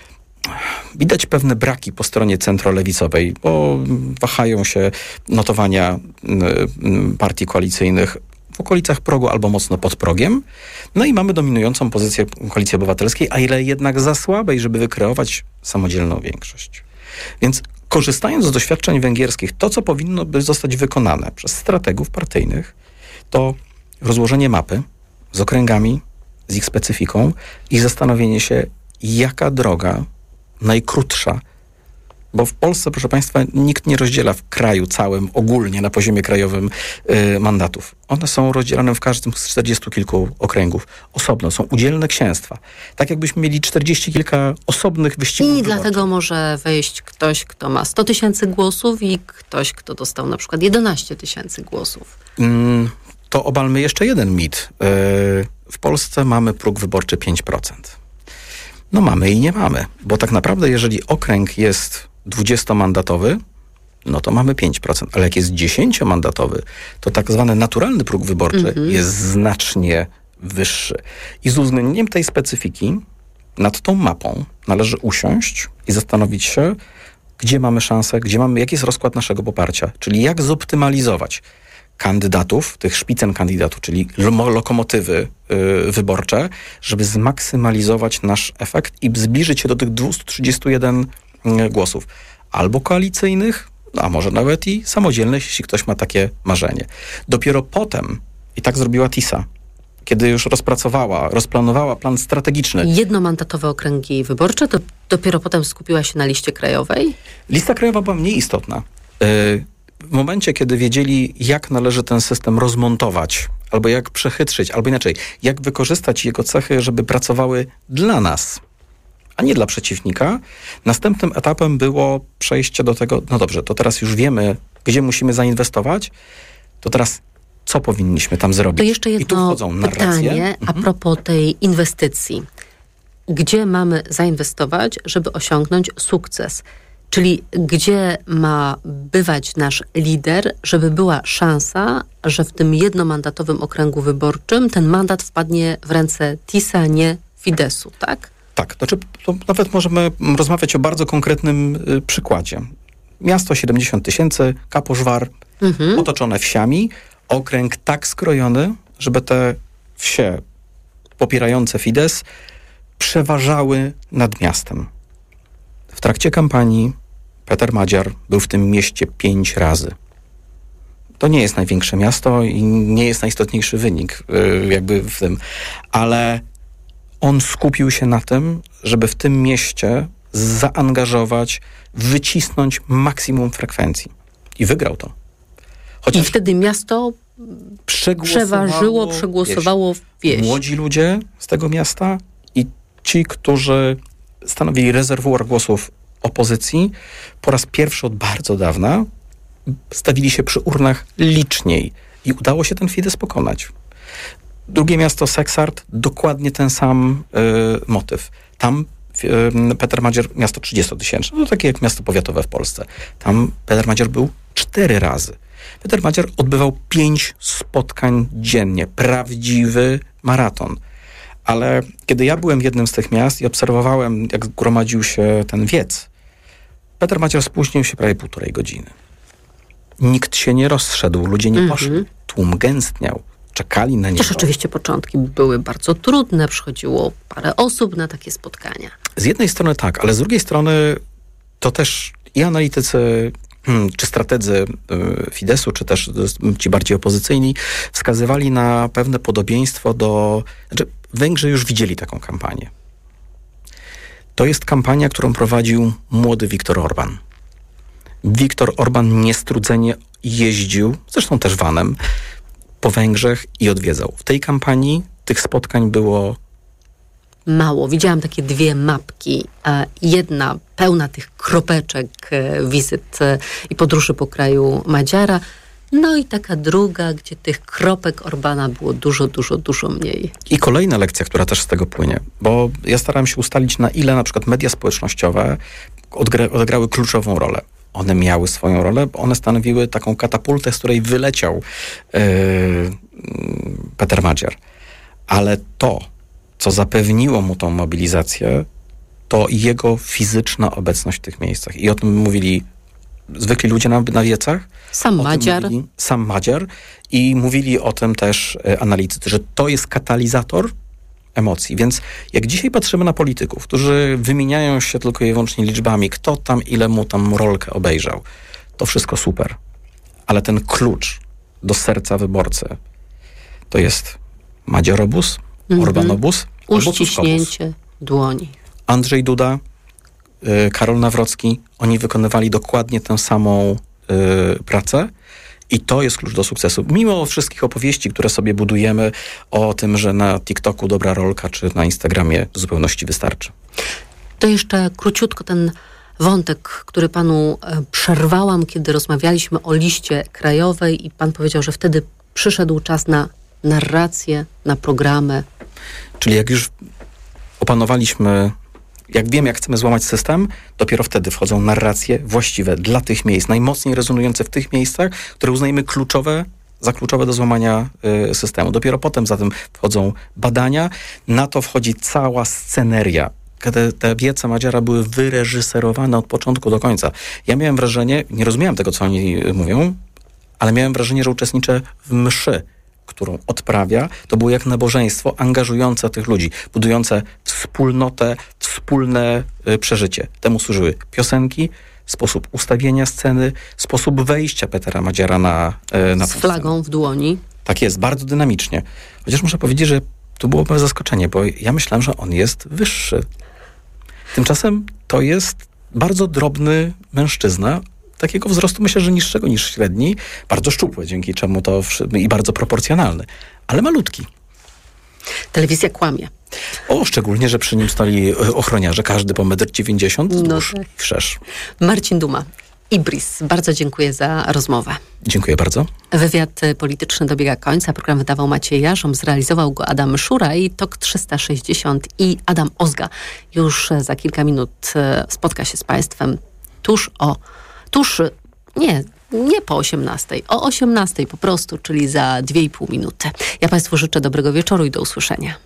Widać pewne braki po stronie centrolewicowej, bo wahają się notowania partii koalicyjnych w okolicach progu albo mocno pod progiem. No i mamy dominującą pozycję Koalicji Obywatelskiej, a ile jednak za słabej, żeby wykreować samodzielną większość. Więc korzystając z doświadczeń węgierskich, to, co powinno by zostać wykonane przez strategów partyjnych, to rozłożenie mapy z okręgami, z ich specyfiką i zastanowienie się, jaka droga najkrótsza, bo w Polsce, proszę Państwa, nikt nie rozdziela w kraju całym, ogólnie na poziomie krajowym mandatów. One są rozdzielane w każdym z 40 kilku okręgów. Osobno, są udzielne księstwa. Tak jakbyśmy mieli 40 kilka osobnych wyścigów wyborczych. Dlatego może wejść ktoś, kto ma 100 000 głosów i ktoś, kto dostał na przykład 11 000 głosów. To obalmy jeszcze jeden mit. W Polsce mamy próg wyborczy 5%. No mamy i nie mamy, bo tak naprawdę jeżeli okręg jest 20-mandatowy, no to mamy 5%, ale jak jest 10-mandatowy, to tak zwany naturalny próg wyborczy jest znacznie wyższy. I z uwzględnieniem tej specyfiki nad tą mapą należy usiąść i zastanowić się, gdzie mamy szansę, jaki jest rozkład naszego poparcia, czyli jak zoptymalizować kandydatów, tych szpicen kandydatów, czyli lokomotywy wyborcze, żeby zmaksymalizować nasz efekt i zbliżyć się do tych 231 głosów. Albo koalicyjnych, a może nawet i samodzielnych, jeśli ktoś ma takie marzenie. Dopiero potem, i tak zrobiła TISA, kiedy już rozplanowała plan strategiczny. Jednomandatowe okręgi wyborcze, to dopiero potem skupiła się na liście krajowej? Lista krajowa była mniej istotna. W momencie, kiedy wiedzieli, jak należy ten system rozmontować, albo jak przechytrzyć, albo inaczej, jak wykorzystać jego cechy, żeby pracowały dla nas, a nie dla przeciwnika, następnym etapem było przejście do tego, no dobrze, to teraz już wiemy, gdzie musimy zainwestować, to teraz co powinniśmy tam zrobić? To jeszcze jedno pytanie a propos tej inwestycji. Gdzie mamy zainwestować, żeby osiągnąć sukces? Czyli gdzie ma bywać nasz lider, żeby była szansa, że w tym jednomandatowym okręgu wyborczym ten mandat wpadnie w ręce TISA, a nie Fideszu, tak? Tak, to nawet możemy rozmawiać o bardzo konkretnym przykładzie. Miasto 70 000, Kaposzwar, otoczone wsiami, okręg tak skrojony, żeby te wsie popierające Fidesz przeważały nad miastem. W trakcie kampanii Peter Madziar był w tym mieście 5 razy. To nie jest największe miasto i nie jest najistotniejszy wynik jakby w tym, ale on skupił się na tym, żeby w tym mieście zaangażować, wycisnąć maksimum frekwencji. I wygrał to. I wtedy miasto przegłosowało wieś. Młodzi ludzie z tego miasta i ci, którzy stanowili rezerwuar głosów opozycji, po raz pierwszy od bardzo dawna stawili się przy urnach liczniej i udało się ten Fidesz pokonać. Drugie miasto, Seksart, dokładnie ten sam motyw. Tam Peter Madziar, miasto 30 000, to takie jak miasto powiatowe w Polsce. Tam Peter Madziar był 4 razy. Peter Madziar odbywał 5 spotkań dziennie. Prawdziwy maraton. Ale kiedy ja byłem w jednym z tych miast i obserwowałem, jak gromadził się ten wiec, Peter Madziar spóźnił się prawie 1,5 godziny. Nikt się nie rozszedł, ludzie nie poszli. Tłum gęstniał. Czekali na niego. Też oczywiście początki były bardzo trudne, przychodziło parę osób na takie spotkania. Z jednej strony tak, ale z drugiej strony to też i analitycy, czy strategzy Fideszu, czy też ci bardziej opozycyjni wskazywali na pewne podobieństwo do... Znaczy, Węgrzy już widzieli taką kampanię. To jest kampania, którą prowadził młody Viktor Orban. Viktor Orban niestrudzenie jeździł, zresztą też vanem, po Węgrzech i odwiedzał. W tej kampanii tych spotkań było mało. Widziałam takie 2 mapki. Jedna pełna tych kropeczek wizyt i podróży po kraju Madziara. No i taka druga, gdzie tych kropek Orbana było dużo mniej. I kolejna lekcja, która też z tego płynie, bo ja starałem się ustalić, na ile na przykład media społecznościowe odegrały kluczową rolę. One miały swoją rolę, bo one stanowiły taką katapultę, z której wyleciał Peter Madziar. Ale to, co zapewniło mu tą mobilizację, to jego fizyczna obecność w tych miejscach. I o tym mówili zwykli ludzie na wiecach. Sam Madziar. I mówili o tym też analitycy, że to jest katalizator emocji. Więc jak dzisiaj patrzymy na polityków, którzy wymieniają się tylko i wyłącznie liczbami, kto tam, ile mu tam rolkę obejrzał, to wszystko super. Ale ten klucz do serca wyborcy to jest Madziarobus, Orbanobus, uściśnięcie dłoni. Andrzej Duda, Karol Nawrocki, oni wykonywali dokładnie tę samą pracę i to jest klucz do sukcesu. Mimo wszystkich opowieści, które sobie budujemy o tym, że na TikToku dobra rolka, czy na Instagramie w zupełności wystarczy. To jeszcze króciutko ten wątek, który panu przerwałam, kiedy rozmawialiśmy o liście krajowej i pan powiedział, że wtedy przyszedł czas na narrację, na programy. Czyli jak już opanowaliśmy Jak wiemy, jak chcemy złamać system, dopiero wtedy wchodzą narracje właściwe dla tych miejsc, najmocniej rezonujące w tych miejscach, które uznajemy za kluczowe do złamania systemu. Dopiero potem za tym wchodzą badania, na to wchodzi cała sceneria. Te wiece Madziara były wyreżyserowane od początku do końca. Ja miałem wrażenie, nie rozumiałem tego, co oni mówią, ale miałem wrażenie, że uczestniczę w mszy, którą odprawia. To było jak nabożeństwo angażujące tych ludzi, budujące wspólnotę, wspólne przeżycie. Temu służyły piosenki, sposób ustawienia sceny, sposób wejścia Petera Madziara na z flagą w dłoni. Tak jest, bardzo dynamicznie. Chociaż muszę powiedzieć, że tu było pewne zaskoczenie, bo ja myślałem, że on jest wyższy. Tymczasem to jest bardzo drobny mężczyzna, takiego wzrostu myślę, że niższego niż średni, bardzo szczupły, dzięki czemu to i bardzo proporcjonalny, ale malutki. Telewizja kłamie. Szczególnie, że przy nim stali ochroniarze, każdy po 1,90 m, wzdłuż i wszerz. Marcin Duma, Ibris, bardzo dziękuję za rozmowę. Dziękuję bardzo. Wywiad polityczny dobiega końca. Program wydawał Maciej Jarząb, zrealizował go Adam Szura i TOK 360 i Adam Ozga. Już za kilka minut spotka się z Państwem nie po 18, o 18 po prostu, czyli za 2,5 minuty. Ja Państwu życzę dobrego wieczoru i do usłyszenia.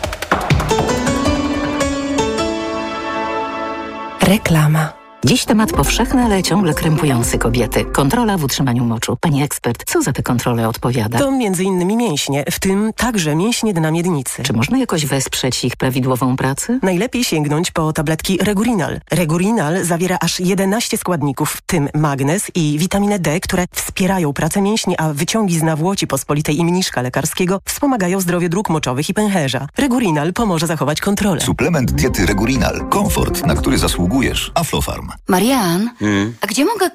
Reklama. Dziś temat powszechny, ale ciągle krępujący kobiety. Kontrola w utrzymaniu moczu. Pani ekspert, co za te kontrole odpowiada? To m.in. mięśnie, w tym także mięśnie dna miednicy. Czy można jakoś wesprzeć ich prawidłową pracę? Najlepiej sięgnąć po tabletki Regurinal. Regurinal zawiera aż 11 składników, w tym magnez i witaminę D, które wspierają pracę mięśni, a wyciągi z nawłoci pospolitej i mniszka lekarskiego wspomagają zdrowie dróg moczowych i pęcherza. Regurinal pomoże zachować kontrolę. Suplement diety Regurinal. Komfort, na który zasługujesz. Aflofarm. Marian, a gdzie mogę